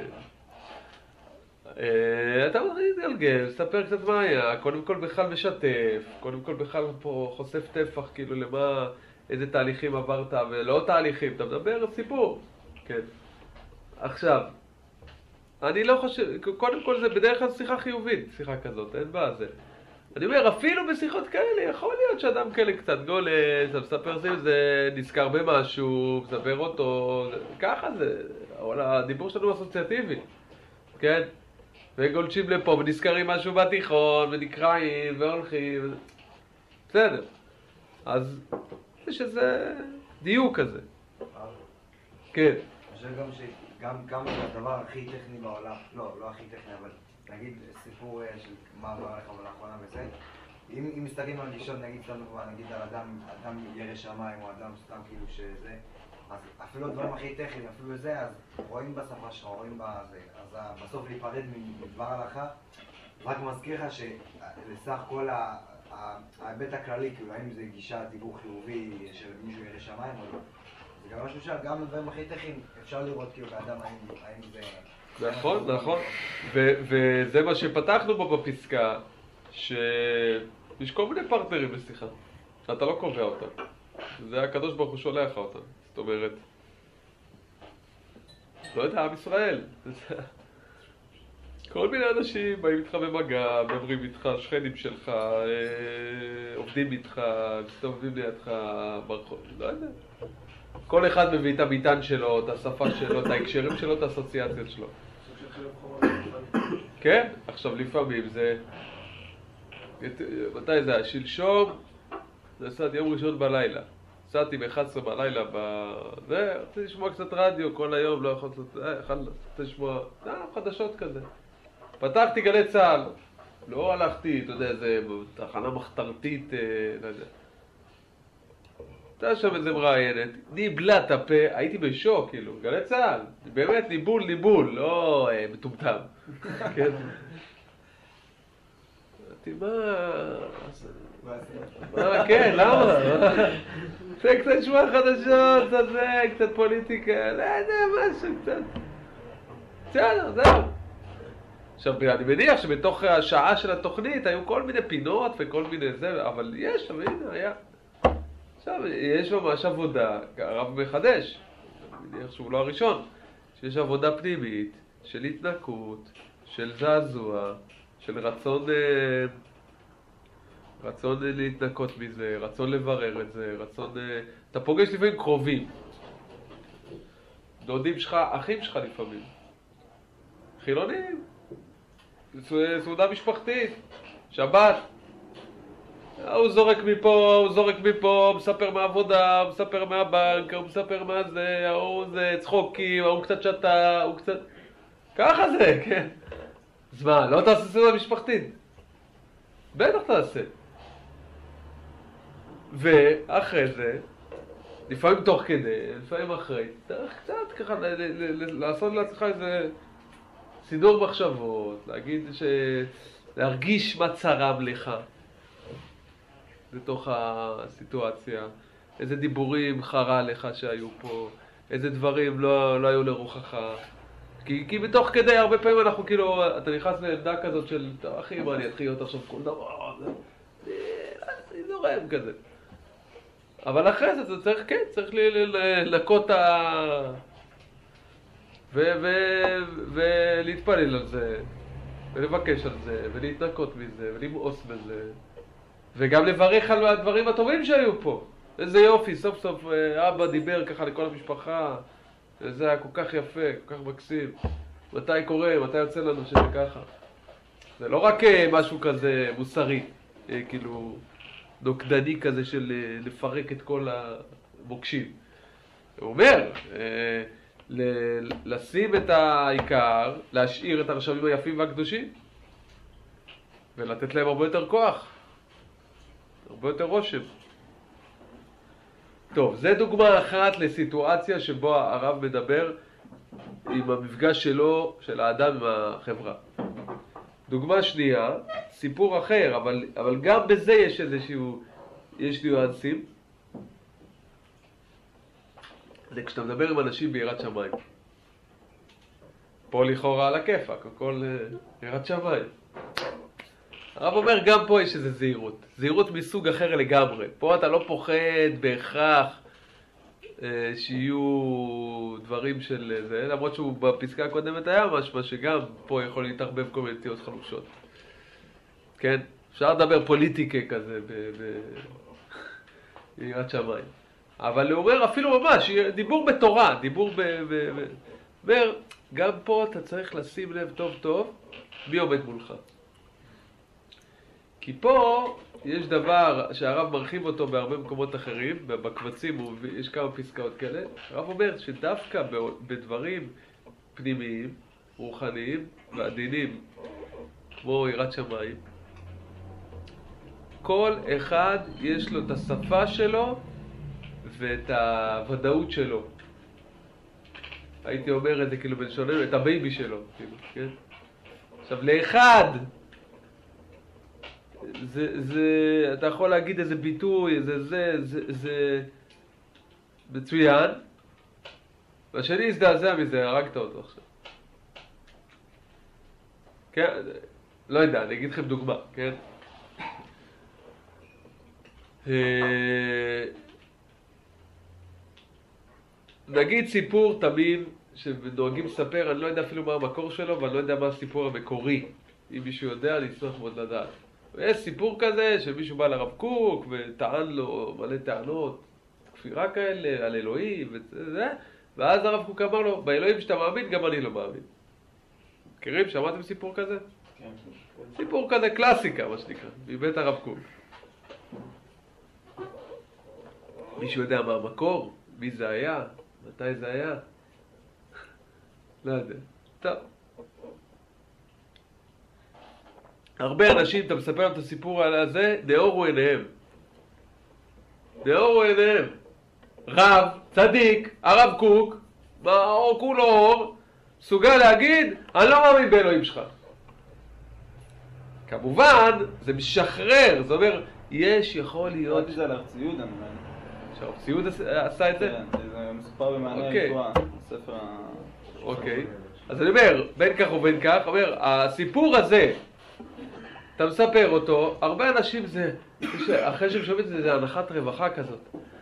אה, אתה מתחיל להתגלגל, ספר קצת מה היה, קודם כל בכלל משתף, קודם כל בכלל פה חושף טפח, כאילו למה, איזה תהליכים עברת, ולא תהליכים, אתה מדבר על סיפור, כן. עכשיו, אני לא חושב, קודם כל זה בדרך כלל שיחה חיובית, שיחה כזאת, אין בעיה זה. אני אומר, אפילו בשיחות כאלה, יכול להיות שאדם כאלה קצת גולש, אתה מספר זה, זה נזכר במשהו, מספר אותו, זה, ככה זה, אבל הדיבור שלנו אסוציאטיבי, כן? וגולשים לפה, ונזכרים משהו בתיכון, ונקראים, והולכים, וזה... בסדר. אז יש איזה דיוק כזה. כן. אני חושב גם שגם גם הדבר הכי טכני בעולם, לא, לא הכי טכני, אבל נגיד סיפור של מה עבר לך לאחרונה וזה, אם, אם מסתכלים על גישות, נגיד סתם דוגמה, נגיד על אדם, אדם ירא שמיים או אדם סתם כאילו שזה, אז אפילו הדברים הכי טכניים, אפילו זה, אז רואים בשפה שלך, רואים בזה, אז בסוף להיפרד מדבר הלכה, רק מזכיר לך שלסך כל ההיבט הכללי, כאילו האם זה גישה, דיבור חיובי של מישהו ירא שמיים או לא, זה גם משהו שגם הדברים הכי טכניים אפשר לראות כאילו באדם האם זה... נכון, נכון. וזה מה שפתחנו בו בפסקה, שיש כל מיני פרטנרים לשיחה. אתה לא קובע אותם. זה הקדוש ברוך הוא שולח אותם. זאת אומרת, לא יודע, עם ישראל. כל מיני אנשים באים איתך במגע, מדברים איתך, שכנים שלך, עובדים איתך, מסתובבים לידך ברחוב, לא יודע. כל אחד מביא את המטען שלו, את השפה שלו, את ההקשרים שלו, את האסוציאציות שלו. כן, עכשיו לפעמים זה... מתי זה היה? שלשום, זה עשיתי יום ראשון בלילה. עשיתי ב-אחת עשרה בלילה ב... זה, רציתי לשמוע קצת רדיו כל היום, לא יכול לשמוע... לא, חדשות כזה. פתחתי גלי צהל. לא הלכתי, אתה יודע, זה תחנה מחתרתית, לא יודע. הייתה שם איזה מראיינת, ניבלה את הפה, הייתי בשוק, כאילו, גלי צהל, באמת ניבול, ניבול, לא אה, מטומטם, כן? אמרתי, מה... מה, כן, למה? זה קצת שמוע חדשות, קצת זה, קצת פוליטיקה, לא יודע, משהו, קצת... בסדר, זהו. עכשיו, אני מניח שבתוך השעה של התוכנית היו כל מיני פינות וכל מיני זה, אבל יש, אבל הנה, היה... עכשיו, יש ממש עבודה, הרב מחדש, אני מניח שהוא לא הראשון, שיש עבודה פנימית של התנקות, של זעזוע, של רצון, רצון להתנקות מזה, רצון לברר את זה, רצון... אתה פוגש לפעמים קרובים, דודים שלך, אחים שלך לפעמים, חילונים. סעודה משפחתית, שבת. הוא זורק מפה, הוא זורק מפה, הוא מספר מהעבודה, הוא מספר מהבנק, הוא מספר מה זה, הוא זה צחוקים, הוא קצת שתה, הוא קצת... ככה זה, כן. אז מה, לא תעשה סעודה משפחתית? בטח תעשה. ואחרי זה, לפעמים תוך כדי, לפעמים אחרי, צריך קצת ככה לעשות לעצמך איזה סידור מחשבות, להגיד ש... להרגיש מה צרם לך בתוך הסיטואציה, איזה דיבורים חרה לך שהיו פה, איזה דברים לא, לא היו לרוחך. כי, כי בתוך כדי הרבה פעמים אנחנו כאילו, אתה נכנס לעמדה כזאת של, אחי, מה אני אתחיל להיות עכשיו כל דבר, זה זורם כזה. אבל אחרי זה, זה צריך, כן, צריך ללקות ה... ולהתפלל על זה, ולבקש על זה, ולהתנקות מזה, ולמאוס בזה, וגם לברך על הדברים הטובים שהיו פה. איזה יופי, סוף סוף אבא דיבר ככה לכל המשפחה, וזה היה כל כך יפה, כל כך מקסים. מתי קורה, מתי יוצא לנו שזה ככה? זה לא רק משהו כזה מוסרי, כאילו דוקדני כזה של לפרק את כל המוקשים. הוא אומר, לשים את העיקר, להשאיר את הרשמים היפים והקדושים, ולתת להם הרבה יותר כוח, הרבה יותר רושם. טוב, זה דוגמה אחת לסיטואציה שבו הרב מדבר עם המפגש שלו, של האדם עם החברה. דוגמה שנייה, סיפור אחר, אבל, אבל גם בזה יש איזשהו, יש ניואנסים. זה כשאתה מדבר עם אנשים ביראת שמיים. פה לכאורה על הכיפק, הכל יראת שמיים. הרב אומר, גם פה יש איזו זהירות. זהירות מסוג אחר לגמרי. פה אתה לא פוחד בהכרח אה, שיהיו דברים של זה, למרות שהוא בפסקה הקודמת היה משמע שגם פה יכול להתערבב כל מיני נטיות חלושות. כן? אפשר לדבר פוליטיקה כזה ביראת שמיים. אבל הוא אומר אפילו ממש, דיבור בתורה, דיבור ב... ב, ב אומר, גם פה אתה צריך לשים לב טוב טוב מי עומד מולך. כי פה יש דבר שהרב מרחיב אותו בהרבה מקומות אחרים, בקבצים יש כמה פסקאות כאלה. הרב אומר שדווקא בדברים פנימיים, רוחניים ועדינים, כמו יראת שמיים, כל אחד יש לו את השפה שלו ואת הוודאות שלו. הייתי אומר את זה כאילו בלשוננו, את הבייבי שלו, כאילו, כן? עכשיו, לאחד, זה, זה, אתה יכול להגיד איזה ביטוי, זה, זה, זה, זה מצוין, והשני הזדעזע מזה, הרגת אותו עכשיו. כן, לא יודע, אני אגיד לכם דוגמה, כן? נגיד סיפור תמים שנוהגים לספר, אני לא יודע אפילו מה המקור שלו, ואני לא יודע מה הסיפור המקורי. אם מישהו יודע, אני אשמח מאוד לדעת. ויש סיפור כזה שמישהו בא לרב קוק וטען לו מלא טענות, כפירה כאלה, על אלוהים וזה, ואז הרב קוק אמר לו, באלוהים שאתה מאמין, גם אני לא מאמין. מכירים? שמעתם סיפור כזה? כן. סיפור כזה קלאסיקה, מה שנקרא, מבית הרב קוק. מישהו יודע מה המקור? מי זה היה? מתי זה היה? לא יודע. טוב. הרבה אנשים, אתה מספר את הסיפור על הזה, נאורו עיניהם. נאורו עיניהם. רב, צדיק, הרב קוק, או כולו אור, סוגל להגיד, אני לא מאמין באלוהים שלך. כמובן, זה משחרר, זאת אומרת, יש יכול להיות... ראיתי זה על הרציוד, אני אומר. שהרציוד עשה את זה? כן, זה מסופר במענה רפואה, בספר ה... אוקיי. אז אני אומר, בין כך ובין כך, אומר, הסיפור הזה, אתה מספר אותו, הרבה אנשים זה, אחרי שהם שומעים את זה, זה הנחת רווחה כזאת.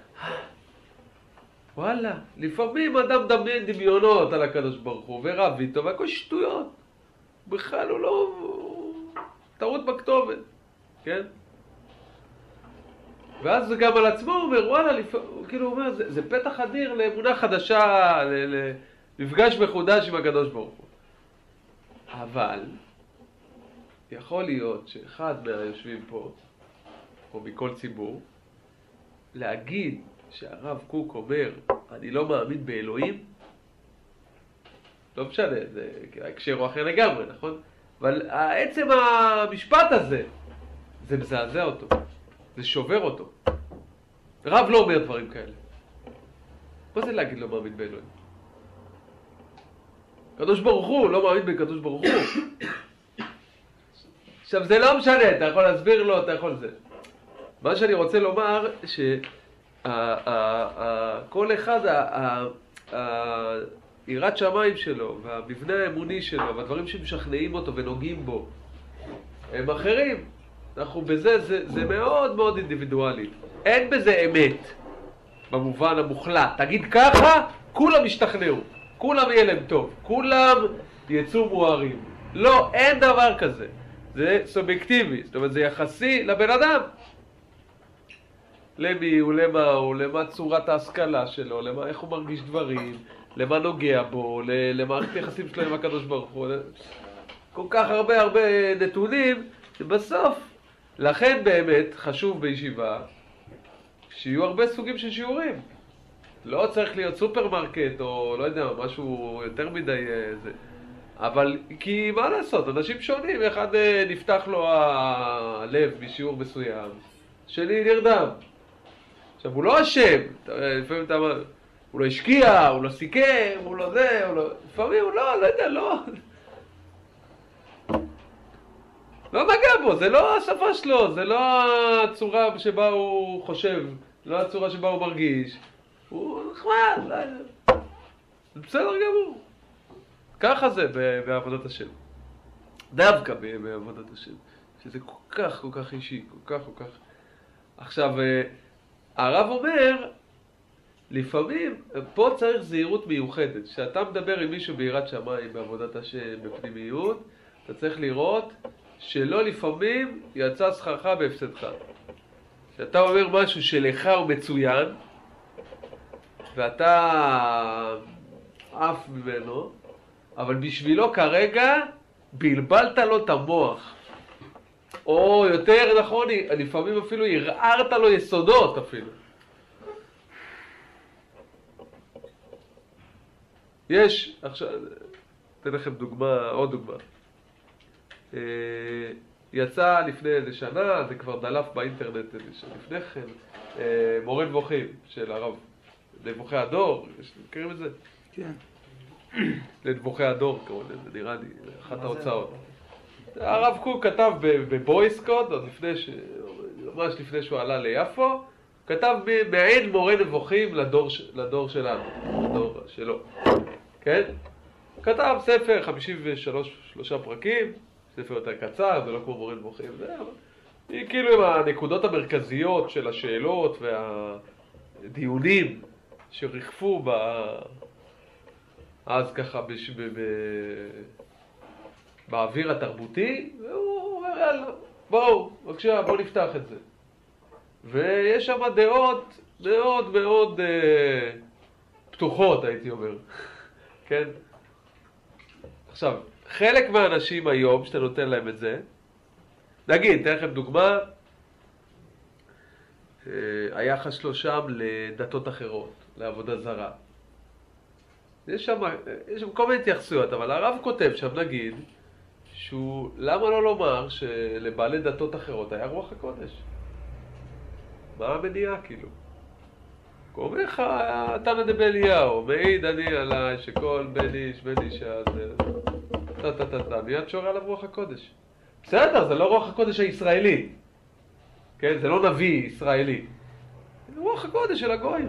וואלה, לפעמים אדם דמיין דמיונות על הקדוש ברוך הוא, ורב איתו, והכל שטויות. בכלל הוא לא... טעות בכתובת, כן? ואז זה גם על עצמו, הוא אומר, וואלה, לפ... כאילו הוא אומר, זה, זה פתח אדיר לאמונה חדשה, למפגש מחודש עם הקדוש ברוך הוא. אבל יכול להיות שאחד מהיושבים פה, או מכל ציבור, להגיד שהרב קוק אומר, אני לא מאמין באלוהים, לא משנה, זה ההקשר הוא אחר לגמרי, נכון? אבל עצם המשפט הזה, זה מזעזע אותו, זה שובר אותו. רב לא אומר דברים כאלה. מה זה להגיד לא מאמין באלוהים? קדוש ברוך הוא, לא מאמין בקדוש ברוך הוא. עכשיו זה לא משנה, אתה יכול להסביר לו, אתה יכול זה. מה שאני רוצה לומר, שכל אחד, היראת שמיים שלו, והמבנה האמוני שלו, והדברים שמשכנעים אותו ונוגעים בו, הם אחרים. אנחנו בזה, זה, זה מאוד מאוד אינדיבידואלי. אין בזה אמת, במובן המוחלט. תגיד ככה, כולם ישתכנעו. כולם יהיה להם טוב. כולם יצאו מוארים. לא, אין דבר כזה. זה סובייקטיבי. זאת אומרת, זה יחסי לבן אדם. למי הוא, למה הוא, למה צורת ההשכלה שלו, למה, איך הוא מרגיש דברים, למה נוגע בו, למערכת יחסים שלו עם הקדוש ברוך הוא. כל כך הרבה הרבה נתונים, שבסוף, לכן באמת חשוב בישיבה, שיהיו הרבה סוגים של שיעורים. לא צריך להיות סופרמרקט או לא יודע, משהו יותר מדי זה. אבל כי מה לעשות, אנשים שונים, אחד נפתח לו הלב בשיעור מסוים, שני נרדם. עכשיו הוא לא אשם, לפעמים אתה אומר, הוא לא השקיע, הוא לא סיכם, הוא לא זה, הוא לא... לפעמים הוא לא, לא יודע, לא... לא נגע בו, זה לא השפה שלו, זה לא הצורה שבה הוא חושב, לא הצורה שבה הוא מרגיש. הוא נחמד, לא יודע. זה בסדר גמור. ככה זה בעבודת השם. דווקא בעבודת השם. שזה כל כך, כל כך אישי, כל כך, כל כך... עכשיו, הרב אומר, לפעמים, פה צריך זהירות מיוחדת. כשאתה מדבר עם מישהו ביראת שמיים, בעבודת השם, בפנימיות, אתה צריך לראות שלא לפעמים יצא שכרך בהפסדך. כשאתה אומר משהו שלך הוא מצוין, ואתה עף ממנו, אבל בשבילו כרגע בלבלת לו את המוח. או יותר נכון, לפעמים אפילו הרערת לו יסודות אפילו. יש, עכשיו, אתן לכם דוגמה, עוד דוגמה. יצא לפני איזה שנה, זה כבר דלף באינטרנט לפני כן, מורה נבוכים של הרב, נבוכי הדור, מכירים את זה? כן. לנבוכי הדור, קוראים לזה, נראה לי, אחת ההוצאות. הרב קוק כתב בבויסקוד, עוד לפני ש... ממש לפני שהוא עלה ליפו, כתב מעין מורה נבוכים לדור, לדור שלנו, לדור שלו, כן? כתב ספר, חמישים ושלושה פרקים, ספר יותר קצר, זה לא כמו מורה נבוכים, זה, אבל... היא כאילו עם הנקודות המרכזיות של השאלות והדיונים שרחפו ב... אז ככה בש... ב... ב... באוויר התרבותי, והוא אומר, יאללה, בואו, בבקשה, בואו נפתח את זה. ויש שם דעות מאוד מאוד אה, פתוחות, הייתי אומר. כן? עכשיו, חלק מהאנשים היום, שאתה נותן להם את זה, נגיד, תן לכם דוגמה, אה, היחס שלו שם לדתות אחרות, לעבודה זרה. יש שם, יש שם כל מיני התייחסויות, אבל הרב כותב שם, נגיד, שהוא, למה לא לומר שלבעלי דתות אחרות היה רוח הקודש? מה המניעה כאילו? הוא אומר לך, תנא דבאליהו, מעיד אני עליי שכל בן איש, בן אישה, זה... טה טה טה טה, מיד שורה עליו רוח הקודש. בסדר, זה לא רוח הקודש הישראלי. כן, זה לא נביא ישראלי. זה רוח הקודש של הגויים.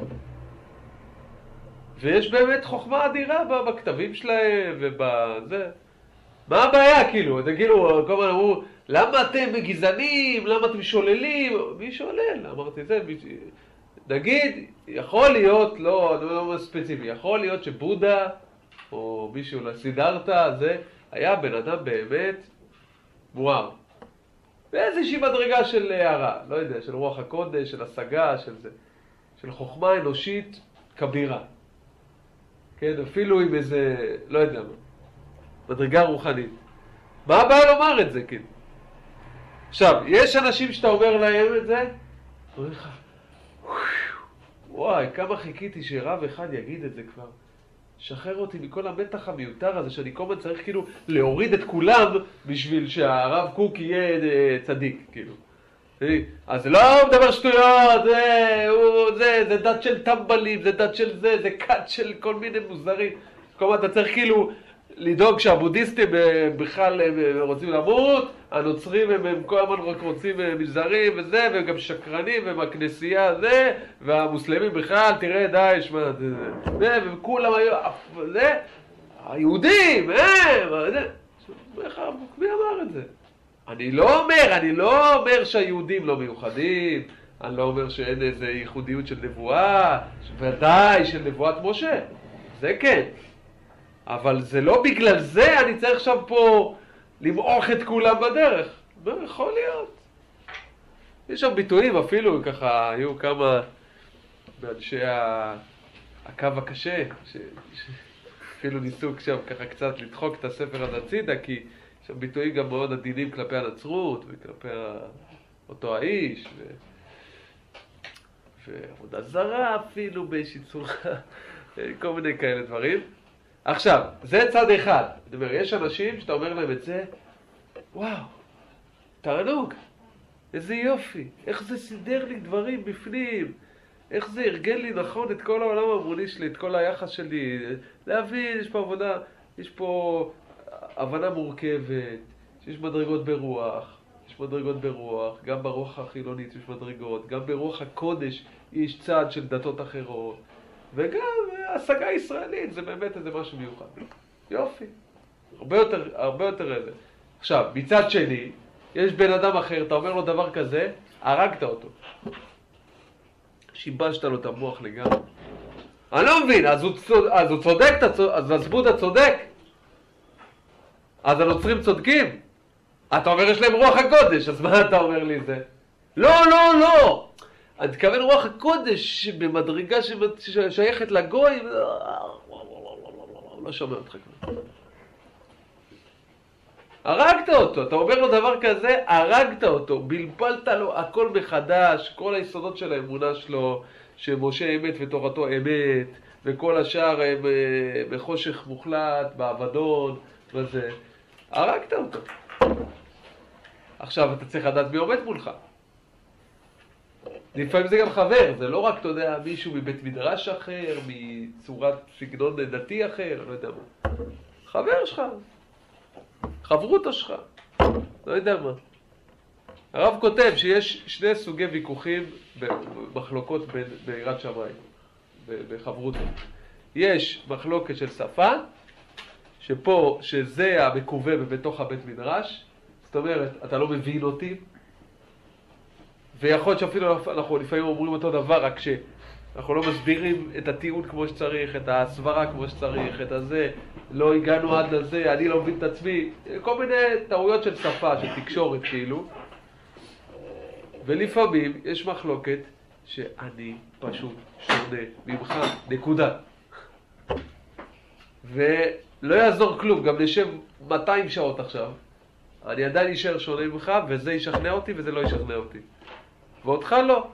ויש באמת חוכמה אדירה בכתבים שלהם ובזה. מה הבעיה כאילו? זה כאילו, כל הזמן אמרו, למה אתם גזענים? למה אתם שוללים? מי שולל? אמרתי זה, נגיד, יכול להיות, לא, אני לא אומר ספציפי, יכול להיות שבודה, או מישהו לסידרתה, זה היה בן אדם באמת מואר. באיזושהי מדרגה של הערה, לא יודע, של רוח הקודש, של השגה, של זה, של חוכמה אנושית כבירה. כן, אפילו עם איזה, לא יודע מה, מדרגה רוחנית. מה הבעיה לומר את זה, כאילו? עכשיו, יש אנשים שאתה אומר להם את זה, אומר לך, וואי, כמה חיכיתי שרב אחד יגיד את זה כבר. שחרר אותי מכל המתח המיותר הזה, שאני כל הזמן צריך כאילו להוריד את כולם בשביל שהרב קוק יהיה צדיק, כאילו. אז לא הוא מדבר שטויות, זה, הוא, זה, זה דת של טמבלים, זה דת של זה, זה קאט של כל מיני מוזרים. כל הזמן אתה צריך כאילו לדאוג שהבודהיסטים בכלל רוצים למות, הנוצרים הם, הם כל הזמן רק רוצים מזרים וזה, והם גם שקרנים, והם הכנסייה זה, והמוסלמים בכלל, תראה די, שמע, זה, זה, וכולם היו, זה, היהודים, הם, זה, מי אמר את זה? אני לא אומר, אני לא אומר שהיהודים לא מיוחדים, אני לא אומר שאין איזו ייחודיות של נבואה, ודאי של נבואת משה, זה כן. אבל זה לא בגלל זה אני צריך עכשיו פה למעוך את כולם בדרך. לא יכול להיות. יש שם ביטויים אפילו, ככה, היו כמה מאנשי הקו הקשה, שאפילו ניסו שם ככה קצת לדחוק את הספר הזה הצידה, כי יש שם ביטויים גם מאוד עדינים כלפי הנצרות וכלפי אותו האיש, ו... ועבודה זרה אפילו באיזושהי צורה, כל מיני כאלה דברים. עכשיו, זה צד אחד. זאת אומרת, יש אנשים שאתה אומר להם את זה, וואו, תענוג, איזה יופי, איך זה סידר לי דברים בפנים, איך זה ארגן לי נכון את כל העולם המוני שלי, את כל היחס שלי, להבין, יש פה עבודה, יש פה הבנה מורכבת, שיש מדרגות ברוח, יש מדרגות ברוח, גם ברוח החילונית יש מדרגות, גם ברוח הקודש יש צד של דתות אחרות, וגם השגה ישראלית, זה באמת איזה משהו מיוחד. יופי. הרבה יותר, הרבה יותר איזה. עכשיו, מצד שני, יש בן אדם אחר, אתה אומר לו דבר כזה, הרגת אותו. שיבשת לו את המוח לגמרי. אני לא מבין, אז הוא, צוד, אז הוא צודק, אז הסבודה צודק. אז הנוצרים צודקים. אתה אומר, יש להם רוח הקודש, אז מה אתה אומר לי זה? לא, לא, לא. אני מתכוון רוח הקודש במדרגה ששייכת לגוי, לא שומע אותך כבר. הרגת אותו, אתה אומר לו דבר כזה, הרגת אותו, בלבלת לו הכל מחדש, כל היסודות של האמונה שלו, שמשה אמת ותורתו אמת, וכל השאר הם בחושך מוחלט, באבדון, וזה. הרגת אותו. עכשיו אתה צריך לדעת מי עומד מולך. לפעמים זה גם חבר, זה לא רק, אתה יודע, מישהו מבית מדרש אחר, מצורת סגנון דתי אחר, לא יודע מה. חבר שלך, חברותא שלך, לא יודע מה. הרב כותב שיש שני סוגי ויכוחים במחלוקות ביראת שמיים, בחברותא. יש מחלוקת של שפה, שפה, שזה המקווה בתוך הבית מדרש, זאת אומרת, אתה לא מבין אותי, ויכול להיות שאפילו אנחנו לפעמים אומרים אותו דבר, רק שאנחנו לא מסבירים את הטיעון כמו שצריך, את הסברה כמו שצריך, את הזה, לא הגענו עד לזה, אני לא מבין את עצמי, כל מיני טעויות של שפה, של תקשורת כאילו. ולפעמים יש מחלוקת שאני פשוט שונה ממך, נקודה. ולא יעזור כלום, גם נשב מאתיים שעות עכשיו, אני עדיין יישאר שונה ממך, וזה ישכנע אותי וזה לא ישכנע אותי. ואותך לא.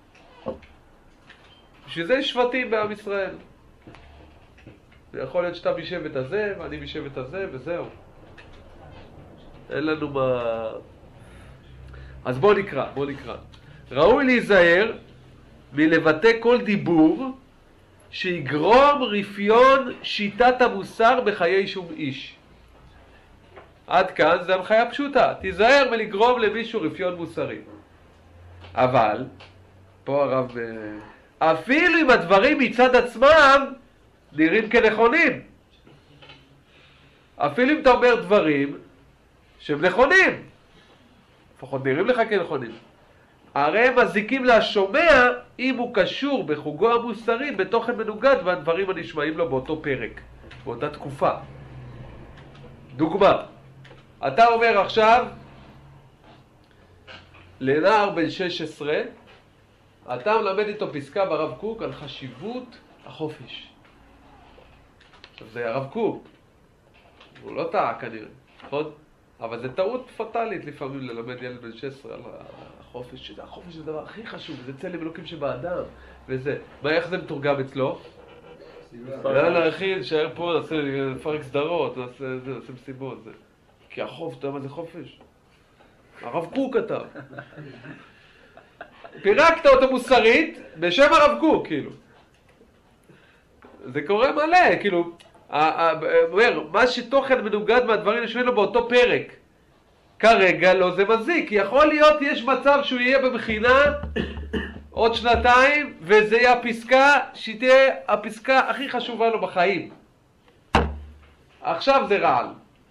בשביל זה יש שבטים בעם ישראל. ויכול להיות שאתה משבט הזה, ואני משבט הזה, וזהו. אין לנו מה... אז בוא נקרא, בוא נקרא. ראוי להיזהר מלבטא כל דיבור שיגרום רפיון שיטת המוסר בחיי שום איש. עד כאן זה הנחיה פשוטה. תיזהר מלגרום למישהו רפיון מוסרי. אבל, פה הרב, אפילו אם הדברים מצד עצמם נראים כנכונים. אפילו אם אתה אומר דברים שהם נכונים, לפחות נראים לך כנכונים. הרי הם מזיקים לשומע אם הוא קשור בחוגו המוסרי בתוכן מנוגד והדברים הנשמעים לו באותו פרק, באותה תקופה. דוגמה, אתה אומר עכשיו, לנער בן שש עשרה, אתה מלמד איתו פסקה ברב קוק על חשיבות החופש. עכשיו זה הרב קוק, הוא לא טעה כנראה, נכון? אבל זה טעות פטאלית לפעמים ללמד ילד בן שש עשרה על החופש, שזה החופש זה הדבר הכי חשוב, זה צלם אלוקים שבאדם, וזה. מה, איך זה מתורגם אצלו? יאללה אחי, נשאר פה, נעשה פרק סדרות, נעשה מסיבות, זה. כי החופש, אתה יודע מה זה חופש? הרב קוק כתב. פירקת אותו מוסרית בשם הרב קוק, כאילו. זה קורה מלא, כאילו, אומר, מה שתוכן מנוגד מהדברים יושבים לו באותו פרק. כרגע לא זה מזיק, כי יכול להיות, יש מצב שהוא יהיה במכינה עוד שנתיים, וזה יהיה הפסקה שתהיה הפסקה הכי חשובה לו בחיים. עכשיו זה רעל.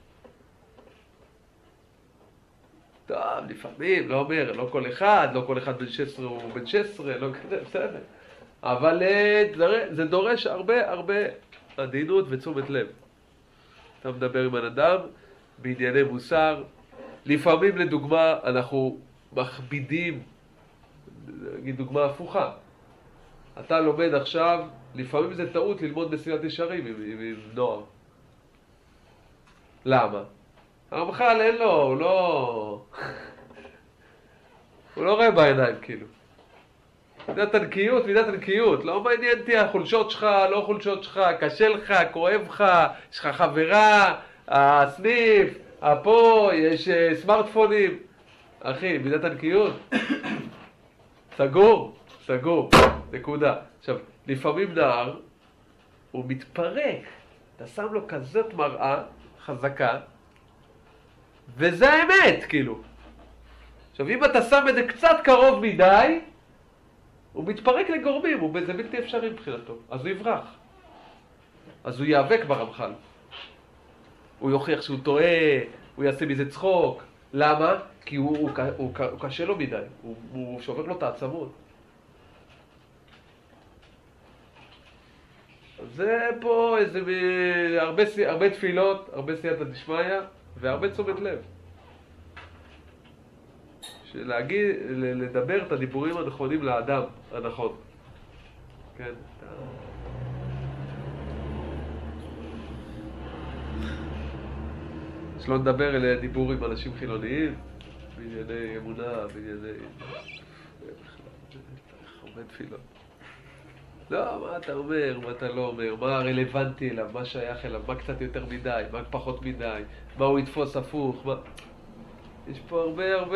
טוב, לפעמים, לא אומר, לא כל אחד, לא כל אחד בן שש עשרה הוא בן שש עשרה, לא כזה, בסדר. אבל זה דורש הרבה הרבה עדינות ותשומת לב. אתה מדבר עם אדם בענייני מוסר. לפעמים לדוגמה אנחנו מכבידים, נגיד דוגמה הפוכה. אתה לומד עכשיו, לפעמים זה טעות ללמוד מסילת ישרים עם, עם, עם נוער. למה? הרמח"ל אין לו, הוא לא... הוא לא רואה בעיניים כאילו. מידת ענקיות, מידת ענקיות, לא מעניין אותי החולשות שלך, לא חולשות שלך, קשה לך, כואב לך, יש לך חברה, הסניף, פה, יש uh, סמארטפונים. אחי, מידת ענקיות. סגור, סגור, נקודה. עכשיו, לפעמים נער, הוא מתפרק, אתה שם לו כזאת מראה חזקה, וזה האמת, כאילו. עכשיו, אם אתה שם את זה קצת קרוב מדי, הוא מתפרק לגורמים, הוא זה בלתי אפשרי מבחינתו, אז הוא יברח. אז הוא יאבק ברמח"ל. הוא יוכיח שהוא טועה, הוא יעשה מזה צחוק. למה? כי הוא, הוא, הוא, הוא, הוא קשה לו מדי, הוא, הוא שובר לו את העצמות. זה פה איזה הרבה, הרבה תפילות, הרבה סייעתא דשמיא והרבה תשומת לב. שלהגיד, לדבר את הדיבורים הנכונים לאדם הנכון. כן. שלא נדבר אלה דיבור עם אנשים חילוניים, בענייני אמונה, בענייני... הרבה תפילות. לא, מה אתה אומר, מה אתה לא אומר, מה רלוונטי אליו, מה שייך אליו, מה קצת יותר מדי, מה פחות מדי, מה הוא יתפוס הפוך, מה... יש פה הרבה הרבה...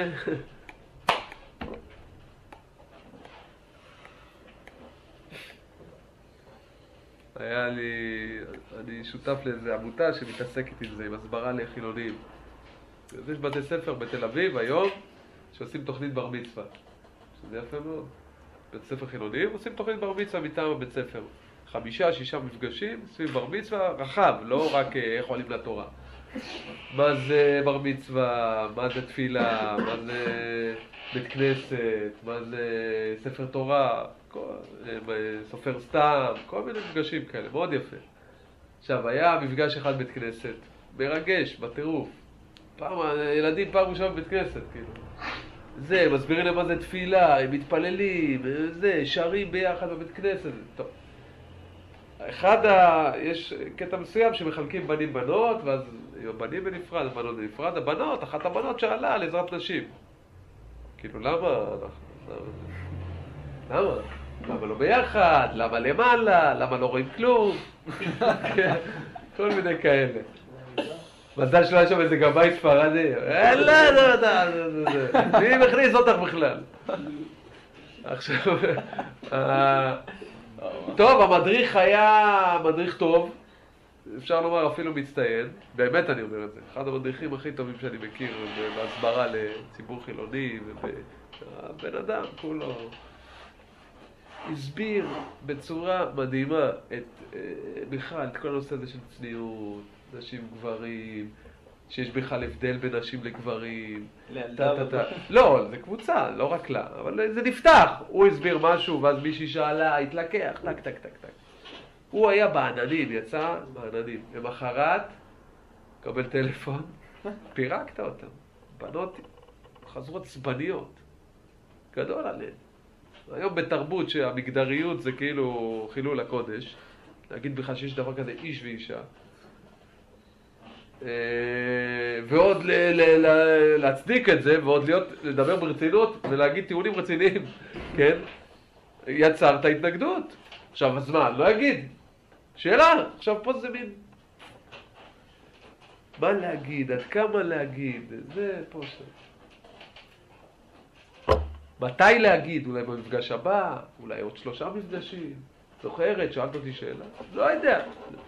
היה לי... אני שותף לאיזו עמותה שמתעסקת עם זה, עם הסברה לחילונים. אז יש בתי ספר בתל אביב היום שעושים תוכנית בר מצווה. שזה יפה מאוד. בית ספר חילונים עושים תוכנית בר מצווה מטעם הבית ספר. חמישה, שישה מפגשים סביב בר מצווה רחב, לא רק איך עולים לתורה. מה זה בר מצווה, מה זה תפילה, מה זה בית כנסת, מה זה ספר תורה, כל, סופר סתם, כל מיני מפגשים כאלה, מאוד יפה. עכשיו, היה מפגש אחד בית כנסת, מרגש, בטירוף. פעם, ילדים פעם ראשונה בבית כנסת, כאילו. זה, מסבירים להם מה זה תפילה, הם מתפללים, זה, שרים ביחד בבית כנסת, טוב. אחד ה... יש קטע מסוים שמחלקים בנים בנות, ואז בנים בנפרד, בנות בנפרד, הבנות, אחת הבנות שאלה על עזרת נשים. כאילו, למה? למה? למה לא ביחד? למה למעלה? למה לא רואים כלום? כל מיני כאלה. מזל שלא היה שם איזה גבאי ספרדי. לא, לא, לא, לא. מי מכניס אותך בכלל? עכשיו... טוב, המדריך היה מדריך טוב, אפשר לומר אפילו מצטיין, באמת אני אומר את זה, אחד המדריכים הכי טובים שאני מכיר בהסברה לציבור חילוני, ובן אדם כולו הסביר בצורה מדהימה את, בכלל, את כל הנושא הזה של צניעות, נשים גברים, שיש בכלל הבדל בין נשים לגברים. לא, זה קבוצה, לא רק לה, אבל זה נפתח. הוא הסביר משהו, ואז מישהי שאלה, התלקח, טק, טק, טק, טק. הוא היה בעננים, יצא בעננים. למחרת, קבל טלפון, פירקת אותם. בנות חזרות צבניות. גדול עליהן. היום בתרבות שהמגדריות זה כאילו חילול הקודש, להגיד בכלל שיש דבר כזה איש ואישה. אה, ועוד ל- ל- ל- להצדיק את זה, ועוד להיות, לדבר ברצינות ולהגיד טיעונים רציניים, כן? יצרת התנגדות. עכשיו, אז מה, לא אגיד. שאלה, עכשיו פה זה מין... מה להגיד, עד כמה להגיד, זה פה ש... מתי להגיד, אולי במפגש הבא, אולי עוד שלושה מפגשים, זוכרת, שאלת אותי שאלה, לא יודע.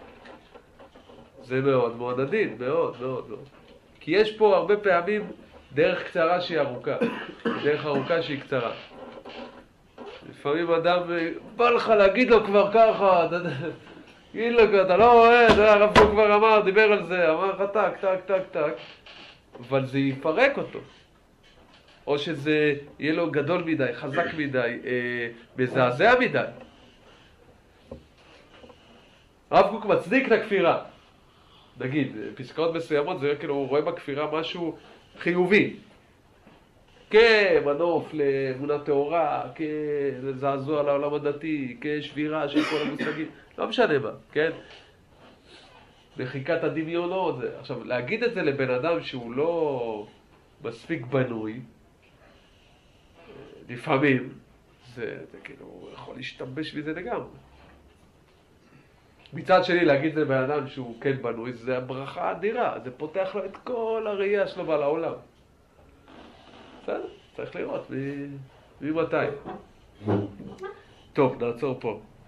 זה מאוד מאוד עדין, מאוד מאוד מאוד. כי יש פה הרבה פעמים דרך קצרה שהיא ארוכה, דרך ארוכה שהיא קצרה. לפעמים אדם, בא לך להגיד לו כבר ככה, אתה יודע, תגיד לו, אתה לא רואה, אתה יודע, הרב קוק כבר אמר, דיבר על זה, אמר לך טק, טק, טק, טק, אבל זה יפרק אותו. או שזה יהיה לו גדול מדי, חזק מדי, אה, מזעזע מדי. הרב קוק מצדיק את הכפירה. נגיד, פסקאות מסוימות זה כאילו הוא רואה בכפירה משהו חיובי. כמנוף לאמונה טהורה, כזעזוע לעולם הדתי, כשבירה של כל המושגים, לא משנה מה, כן? מחיקת הדמיונות. עכשיו, להגיד את זה לבן אדם שהוא לא מספיק בנוי, לפעמים, זה, זה כאילו, הוא יכול להשתבש מזה לגמרי. מצד שני, להגיד את זה לבן אדם שהוא כן בנוי, זה הברכה אדירה, זה פותח לו את כל הראייה שלו על העולם. בסדר, צריך לראות, ממתי. טוב, נעצור פה.